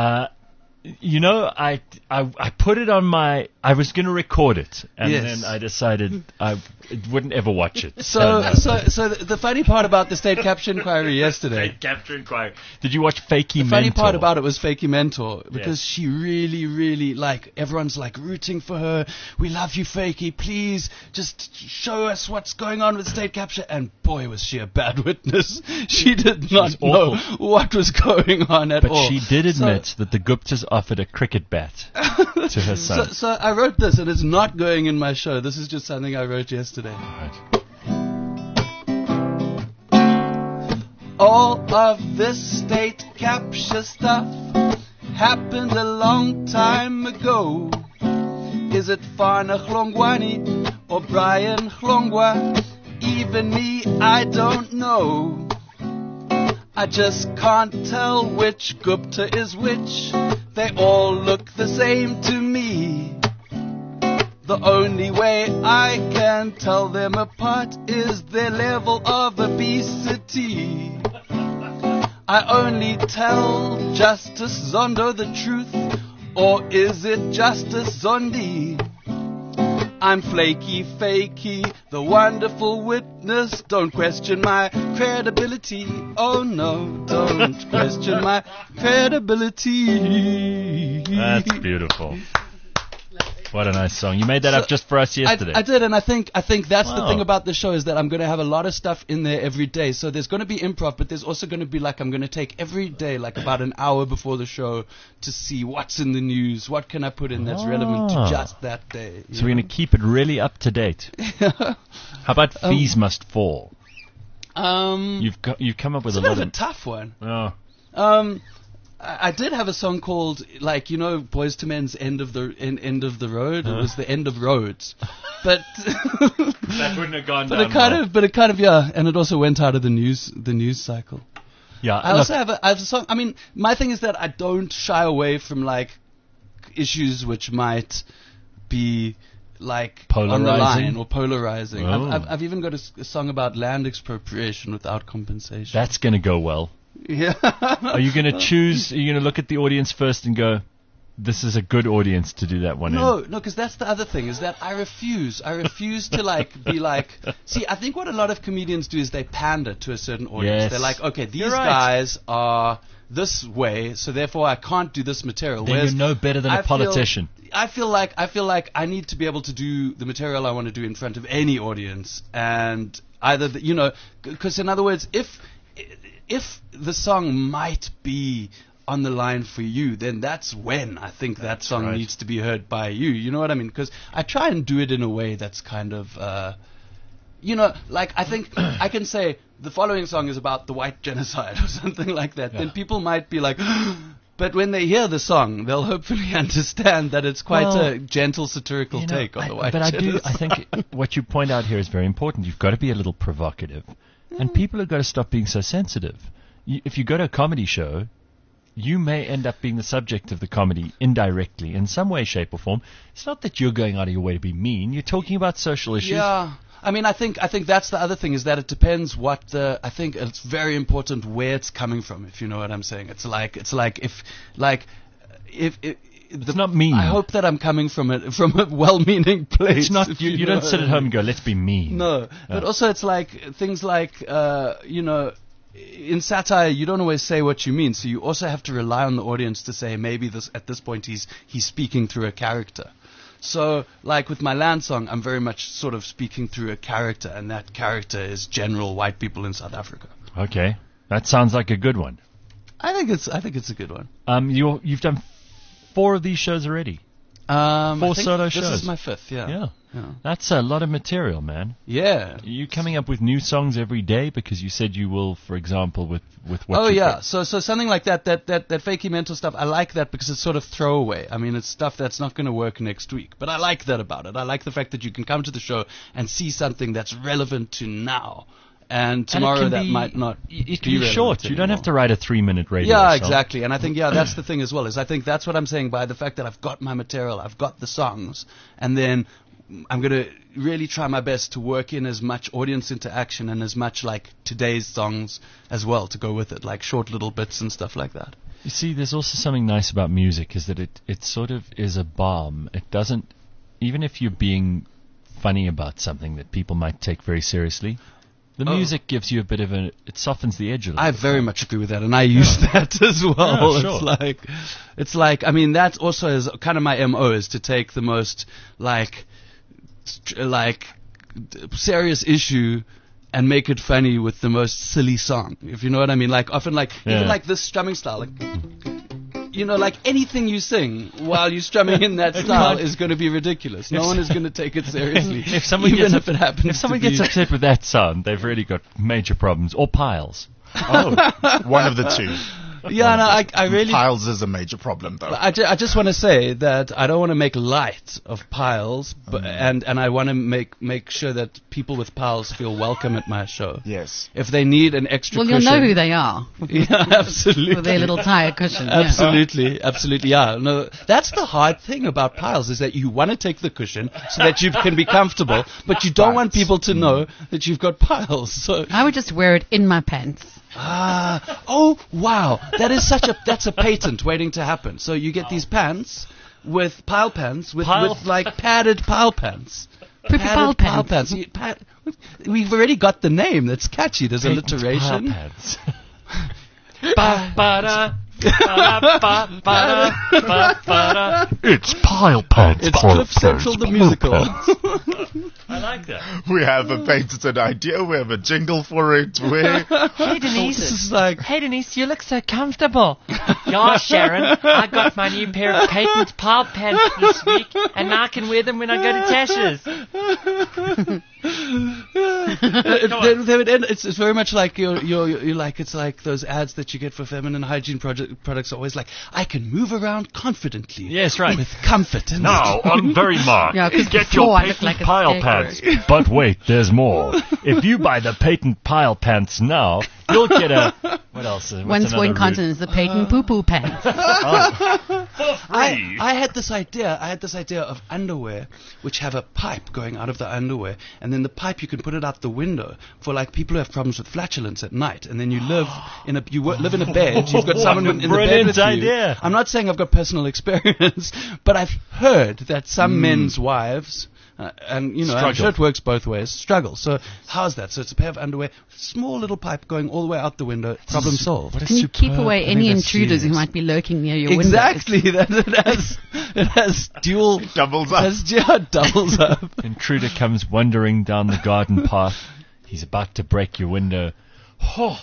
I put it on my. I was going to record it, and then I decided I wouldn't ever watch it. So the funny part about the state capture inquiry yesterday. State capture inquiry. Did you watch Fakey Mentor? The funny part about it was Fakey Mentor, because she really, really, everyone's rooting for her. We love you, Fakey. Please just show us what's going on with state capture. And boy, was she a bad witness. She did not know what was going on at all. But she did admit that the Guptas offered a cricket bat to her son. So I wrote this, and it's not going in my show. This is just something I wrote yesterday. Right. All of this state capture stuff happened a long time ago. Is it Fana Hlongwani or Brian Hlongwa? Even me, I don't know. I just can't tell which Gupta is which. They all look the same to me. The only way I can tell them apart is their level of obesity. I only tell Justice Zondo the truth, or is it Justice Zondi? I'm flaky, fakey, the wonderful witness. Don't question my credibility. Oh no, don't question my credibility. That's beautiful. What a nice song. You made that up just for us yesterday. I did, and I think that's the Wow. thing about the show is that I'm going to have a lot of stuff in there every day. So there's going to be improv, but there's also going to be I'm going to take every day about an hour before the show to see what's in the news, what can I put in that's relevant to just that day. So we're going to keep it really up to date. How about Fees Must Fall? You've come up with It's a a lot bit of a of... tough one. Oh. I did have a song called, Boyz II Men's End of the Road. It was the end of roads, but That wouldn't have gone but down it kind well. of yeah, and it also went out of the news cycle. Yeah, I also have a song. I mean, my thing is that I don't shy away from issues which might be on the Polarizing? line or polarizing. Oh. I've even got a song about land expropriation without compensation. That's going to go well. Yeah. Are you going to choose... Are you going to look at the audience first and go, this is a good audience to do that one No, in? because that's the other thing, is that I refuse to be see, I think what a lot of comedians do is they pander to a certain audience. Yes. They're like, okay, these You're right. guys are this way, so therefore I can't do this material. Then Whereas you're no better than a politician. I feel like I need to be able to do the material I want to do in front of any audience, and either because in other words, if the song might be on the line for you, then that's when I think that song right. needs to be heard by you. You know what I mean? Because I try and do it in a way that's kind of, I think I can say the following song is about the white genocide or something like that. Yeah. Then people might be like, but when they hear the song, they'll hopefully understand that it's quite a gentle satirical take on the white genocide. I think what you point out here is very important. You've got to be a little provocative. And people have got to stop being so sensitive. If you go to a comedy show, you may end up being the subject of the comedy indirectly, in some way, shape, or form. It's not that you're going out of your way to be mean. You're talking about social issues. Yeah. I mean, I think that's the other thing, is that it depends I think it's very important where it's coming from, if you know what I'm saying. It's like if It's not mean. I hope that I'm coming from a well-meaning place. It's not. if You know don't what sit I at home mean. and go, let's be mean. No, but also it's things in satire, you don't always say what you mean, so you also have to rely on the audience to say maybe at this point he's speaking through a character. So, with my land song, I'm very much sort of speaking through a character, and that character is general white people in South Africa. Okay, that sounds like a good one. I think it's a good one. You've done 4 of these shows already. 4 I think solo this shows. This is my 5th. Yeah. That's a lot of material, man. Yeah. Are you coming up with new songs every day? Because you said you will, for example, with what Oh you've yeah, got. so something like that fakey mental stuff. I like that because it's sort of throwaway. I mean, it's stuff that's not going to work next week. But I like that about it. I like the fact that you can come to the show and see something that's relevant to now, and tomorrow that might not. It can be be short. relevant You don't anymore. have to write a 3-minute radio Yeah, song. exactly. And I think that's the thing as well. Is I think that's what I'm saying by the fact that I've got my material, I've got the songs, and then I'm going to really try my best to work in as much audience interaction and as much today's songs as well to go with it, like short little bits and stuff like that. You see, there's also something nice about music, is that it sort of is a balm. It doesn't, even if you're being funny about something that people might take very seriously, the music gives you a bit of it softens the edge a little I bit. very much agree with that, and I use that as well. Yeah, sure. It's like, I mean, that also is kind of my MO, is to take the most serious issue and make it funny with the most silly song, if you know what I mean. Often even this strumming style, anything you sing while you're strumming in that style is going to be ridiculous. No one is going to take it seriously, If someone even gets if it happens. If someone to gets be upset with that sound, they've really got major problems. Or piles. Oh, one of the two. Yeah, no, I really. Piles is a major problem, though. I just want to say that I don't want to make light of piles, and I want to make sure that people with piles feel welcome at my show. Yes. If they need an extra Well, cushion, you'll know who they are. Yeah, absolutely. With their little tire cushion. Yeah. Absolutely, absolutely, yeah. No, that's the hard thing about piles, is that you want to take the cushion so that you can be comfortable, but you don't want people to know that you've got piles. So I would just wear it in my pants. oh wow, that's a patent waiting to happen. So you get these pants with pile pants, with Pile- like padded pile pants. Poopy pile Padded pants. We've already got the name. That's catchy. There's alliteration. Pads. Ba-ba-da. Ba-da-ba-ba-da. It's Pile Pants. It's Cliff Central the musical. I like that. We have a patented idea. We have a jingle for it. We're Hey This Denise. is like Hey Denise, you look so comfortable. Yeah, Sharon, I got my new pair of patent pile pants this week, and now I can wear them when I go to Tasha's. they would end, it's very much like you're like it's like those ads that you get for feminine hygiene products. Always like, I can move around confidently. Yes, right. With comfort. And Now, on Very Mark, Yeah, 'cause get before your I looked patent like a pile scarecrow. pants. But wait, there's more. If you buy the patent pile pants now, you'll get a... What else? What's Once more another incontinence, the patent poo-poo pants. For free. I had this idea. Of underwear which have a pipe going out of the underwear, and then the pipe you can put it out the window for like people who have problems with flatulence at night, and then you live in a live in a bed. You've got What someone a in the bed brilliant with you. idea. I'm not saying I've got personal experience, but I've heard that some men's wives. And you know, I'm Struggle. sure it works both ways. Struggle. So how's that? So it's a pair of underwear, small little pipe going all the way out the window. Problem solved. Can you keep away any intruders who might be lurking near your windows? Exactly. That it has dual doubles up. doubles up. Intruder comes wandering down the garden path. He's about to break your window. Oh.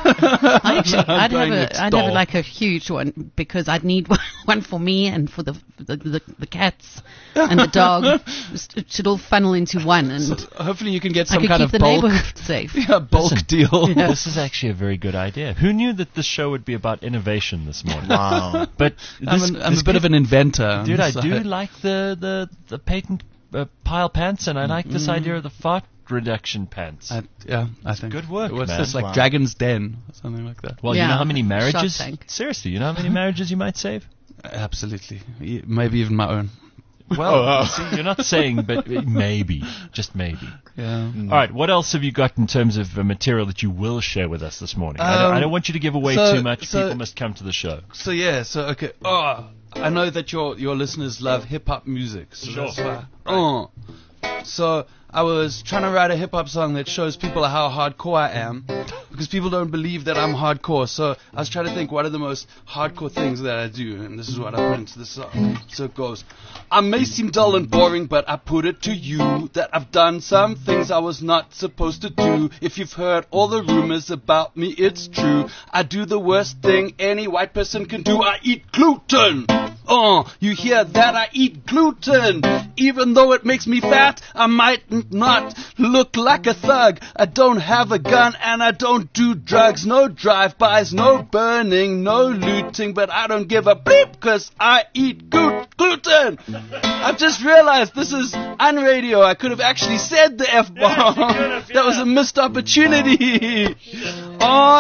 I'd going have next I'd door. have like a huge one because I'd need one for me and for the cats and the dog. It should all funnel into one, and Hopefully you can get I some could kind keep of the bulk, neighborhood safe. bulk Listen. deal. This is actually a very good idea. Who knew that this show would be about innovation this morning? wow. But I'm this a bit of an inventor. dude, I so do like the patent pile pants, and I like this idea of the fart reduction pants. I think good work, What's man. this like Wow. Dragon's Den or something like that? Well, you Yeah, know how many Shark marriages? Tank. Seriously, you know how many marriages you might save? Absolutely. Maybe even my own. Well, see, you're not saying, but maybe, just maybe. Yeah. All right, what else have you got in terms of material that you will share with us this morning? I don't want you to give away so- too much. so- People must come to the show. So okay. Oh, I know that your listeners love hip hop music. So Sure. that's why. So I was trying to write a hip hop song that shows people how hardcore I am, because people don't believe that I'm hardcore. So I was trying to think what are the most hardcore things that I do, and this is what I put into the song. So it goes, I may seem dull and boring, but I put it to you that I've done some things I was not supposed to do. If you've heard all the rumors about me, it's true. I do the worst thing any white person can do. I eat gluten. You hear that? I eat gluten. Even though it makes me fat, I might not look like a thug. I don't have a gun and I don't do drugs. No drive-bys, no burning, no looting. But I don't give a bleep cause I eat gluten. I've just realized this is on radio. I could have actually said the F-bomb. That was a missed opportunity. Oh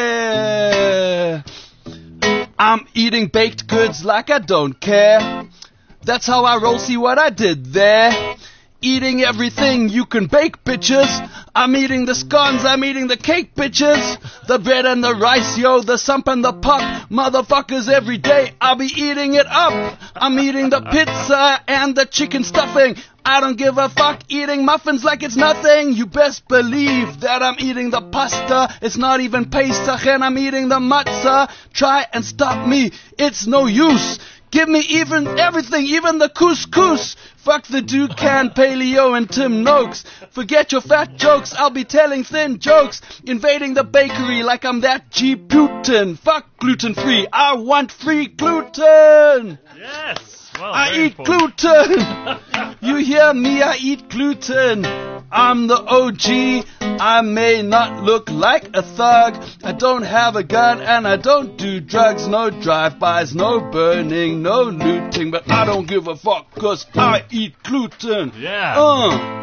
yeah. I'm eating baked goods like I don't care. That's how I roll, see what I did there. Eating everything you can bake, bitches. I'm eating the scones, I'm eating the cake, bitches. The bread and the rice, yo, the sump and the pop. Motherfuckers, every day I'll be eating it up. I'm eating the pizza and the chicken stuffing. I don't give a fuck, eating muffins like it's nothing. You best believe that I'm eating the pasta. It's not even Pesach and I'm eating the matzah. Try and stop me, it's no use. Give me even everything, even the couscous. Fuck the Dukan, Paleo, and Tim Noakes. Forget your fat jokes, I'll be telling thin jokes. Invading the bakery like I'm that G. Putin. Fuck gluten-free, I want free gluten. Yes. Well, I very eat important. gluten. You hear me, I eat gluten. I'm the OG. I may not look like a thug. I don't have a gun and I don't do drugs. No drive-bys, no burning, no looting. But I don't give a fuck cause I eat gluten. Yeah.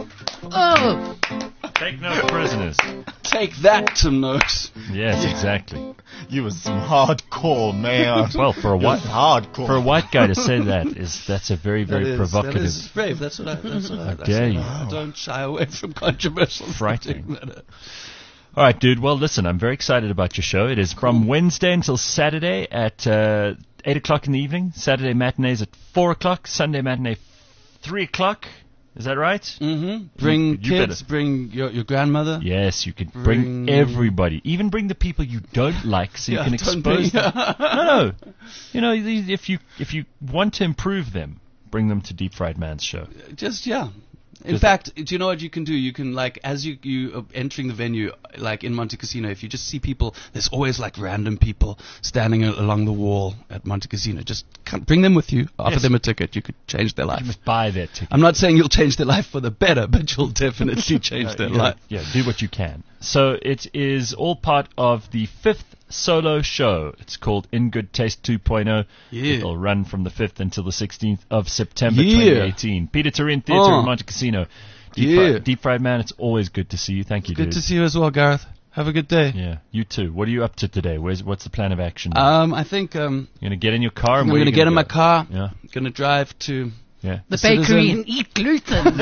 Oh, Take no prisoners. Take that, Tim Noakes. Yes, exactly. You was some hardcore, man. Well, for a white Hardcore. guy to say that's a very, very provocative. That is brave. That's what I dare you. I don't shy away from controversial Frightening. subject matter. All right, dude. Well, listen, I'm very excited about your show. It is from Wednesday until Saturday at 8 o'clock in the evening. Saturday matinees at 4 o'clock. Sunday matinee 3 o'clock. Is that right? Mm-hmm. Bring You kids, better. bring your grandmother. Yes, you could bring everybody, even bring the people you don't like, so you Yeah, can don't expose bring- them. No, you know, if you want to improve them, bring them to Deep Fried Man's show. Just, yeah. In Just- fact, do you know what you can do? You can, like, as you are entering the venue, like in Monte Cassino, if you just see people, there's always like random people standing along the wall at Monte Cassino. Just bring them with you, offer Yes. them a ticket. You could change their life. You must buy their ticket. I'm not saying you'll change their life for the better, but you'll definitely change their Yeah, life. Yeah, do what you can. So it is all part of the 5th solo show. It's called In Good Taste 2.0. Yeah. It'll run from the 5th until the 16th of September Yeah. 2018. Peter Turin Theatre Oh. in Monte Cassino. Yeah. Deep Fried Man, it's always good to see you. Thank you, Good dude. to see you as well, Gareth. Have a good day. Yeah, you too. What are you up to today? What's the plan of action? I think You're going to get in your car? I'm and where going are to you get in gonna my go? car. Yeah. Going to drive to Yeah. The Citizen. bakery and eat gluten.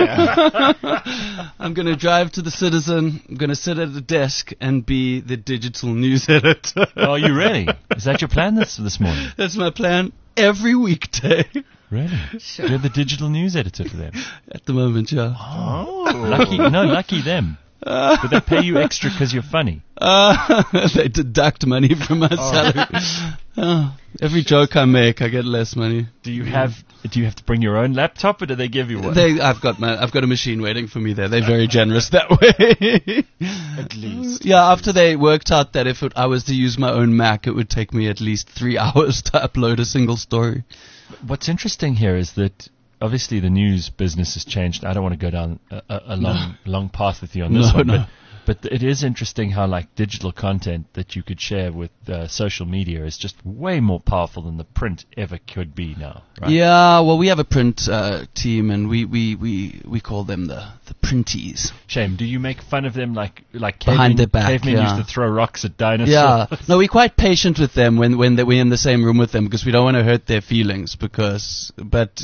I'm going to drive to the Citizen. I'm going to sit at a desk and be the digital news editor. Oh, you really? Is that your plan this morning? That's my plan every weekday. Really? You're the digital news editor for them. At the moment, yeah. Oh. Lucky them. But they pay you extra because you're funny. They deduct money from my salary. Every joke I make, I get less money. Do you have to bring your own laptop, or do they give you one? I've got a machine waiting for me there. They're very generous that way. At least. Yeah, after they worked out that if I was to use my own Mac, it would take me at least 3 hours to upload a single story. What's interesting here is that obviously the news business has changed. I don't want to go down a long path with you on this one, but it is interesting how like digital content that you could share with social media is just way more powerful than the print ever could be now. Right? Yeah, well, we have a print team, and we call them the printies. Shame. Do you make fun of them like Behind their back, cavemen yeah. used to throw rocks at dinosaurs? Yeah, no, we're quite patient with them when we're in the same room with them because we don't want to hurt their feelings because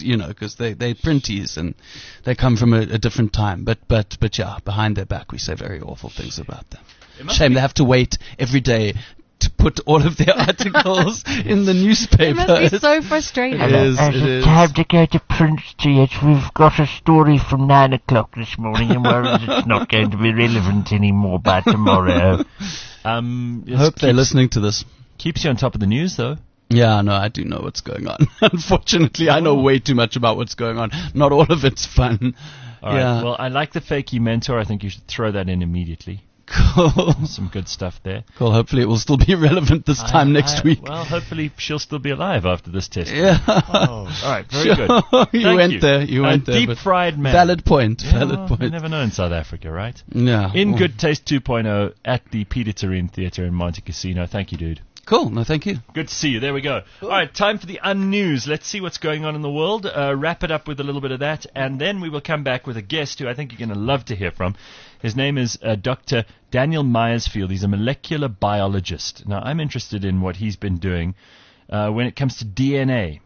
they're printies and they come from a different time. But yeah, behind their back we say very awful things about them. Shame they have to wait every day to put all of their articles in the newspaper. It must be so frustrating. It is. Time to go to Prince TH. We've got a story from 9 o'clock this morning, and it's not going to be relevant anymore by tomorrow. I hope they're listening to this. Keeps you on top of the news, though. Yeah, no, I do know what's going on. Unfortunately, I know way too much about what's going on. Not all of it's fun. All right. Yeah. Well, I like the fakey mentor. I think you should throw that in immediately. Cool. Some good stuff there. Cool. Hopefully, it will still be relevant this time next week. Well, hopefully she'll still be alive after this test. Yeah. All right. Very good. You Thank went there. You went there. Deep but fried man. Valid point. Yeah, Valid well, point. You never know in South Africa, right? Yeah. In Well, Good Taste 2.0 at the Peter Turin Theatre in Monte Cassino. Thank you, dude. Cool. No, thank you. Good to see you. There we go. All right, time for the unnews. Let's see what's going on in the world. Wrap it up with a little bit of that, and then we will come back with a guest who I think you're going to love to hear from. His name is Dr. Daniel Myersfield. He's a molecular biologist. Now, I'm interested in what he's been doing when it comes to DNA.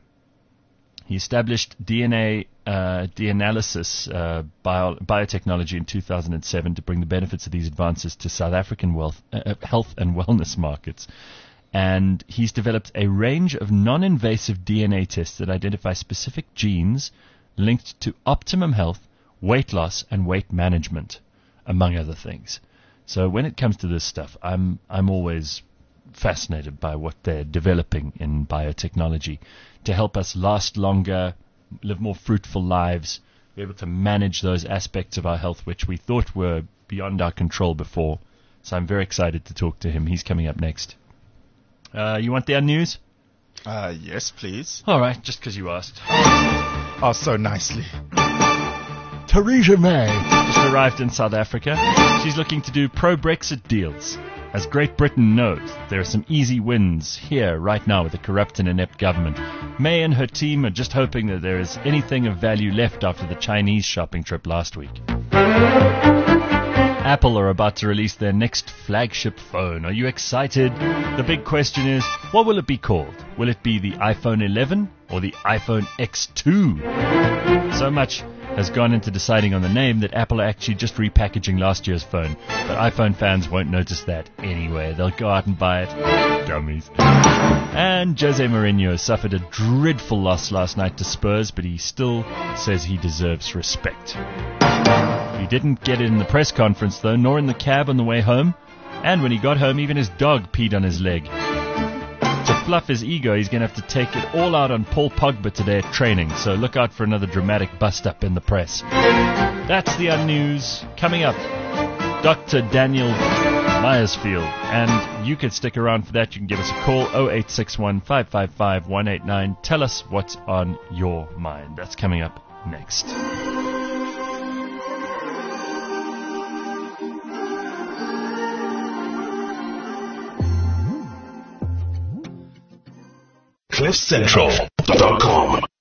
He established DNA de-analysis biotechnology in 2007 to bring the benefits of these advances to South African health and wellness markets. And he's developed a range of non-invasive DNA tests that identify specific genes linked to optimum health, weight loss, and weight management, among other things. So when it comes to this stuff, I'm always fascinated by what they're developing in biotechnology to help us last longer, live more fruitful lives, be able to manage those aspects of our health which we thought were beyond our control before. So I'm very excited to talk to him. He's coming up next. You want the news? Yes, please. All right, just because you asked. Oh, so nicely. Theresa May just arrived in South Africa. She's looking to do pro-Brexit deals. As Great Britain knows, there are some easy wins here right now with a corrupt and inept government. May and her team are just hoping that there is anything of value left after the Chinese shopping trip last week. Apple are about to release their next flagship phone. Are you excited? The big question is, what will it be called? Will it be the iPhone 11 or the iPhone X2? So much has gone into deciding on the name that Apple are actually just repackaging last year's phone. But iPhone fans won't notice that anyway. They'll go out and buy it. Dummies. And Jose Mourinho suffered a dreadful loss last night to Spurs, but he still says he deserves respect. He didn't get it in the press conference, though, nor in the cab on the way home. And when he got home, even his dog peed on his leg. To fluff his ego, he's going to have to take it all out on Paul Pogba today at training, so look out for another dramatic bust-up in the press. That's the news. Coming up, Dr. Daniel Myersfield. And you can stick around for that. You can give us a call, 0861 555 189. Tell us what's on your mind. That's coming up next. CliffCentral.com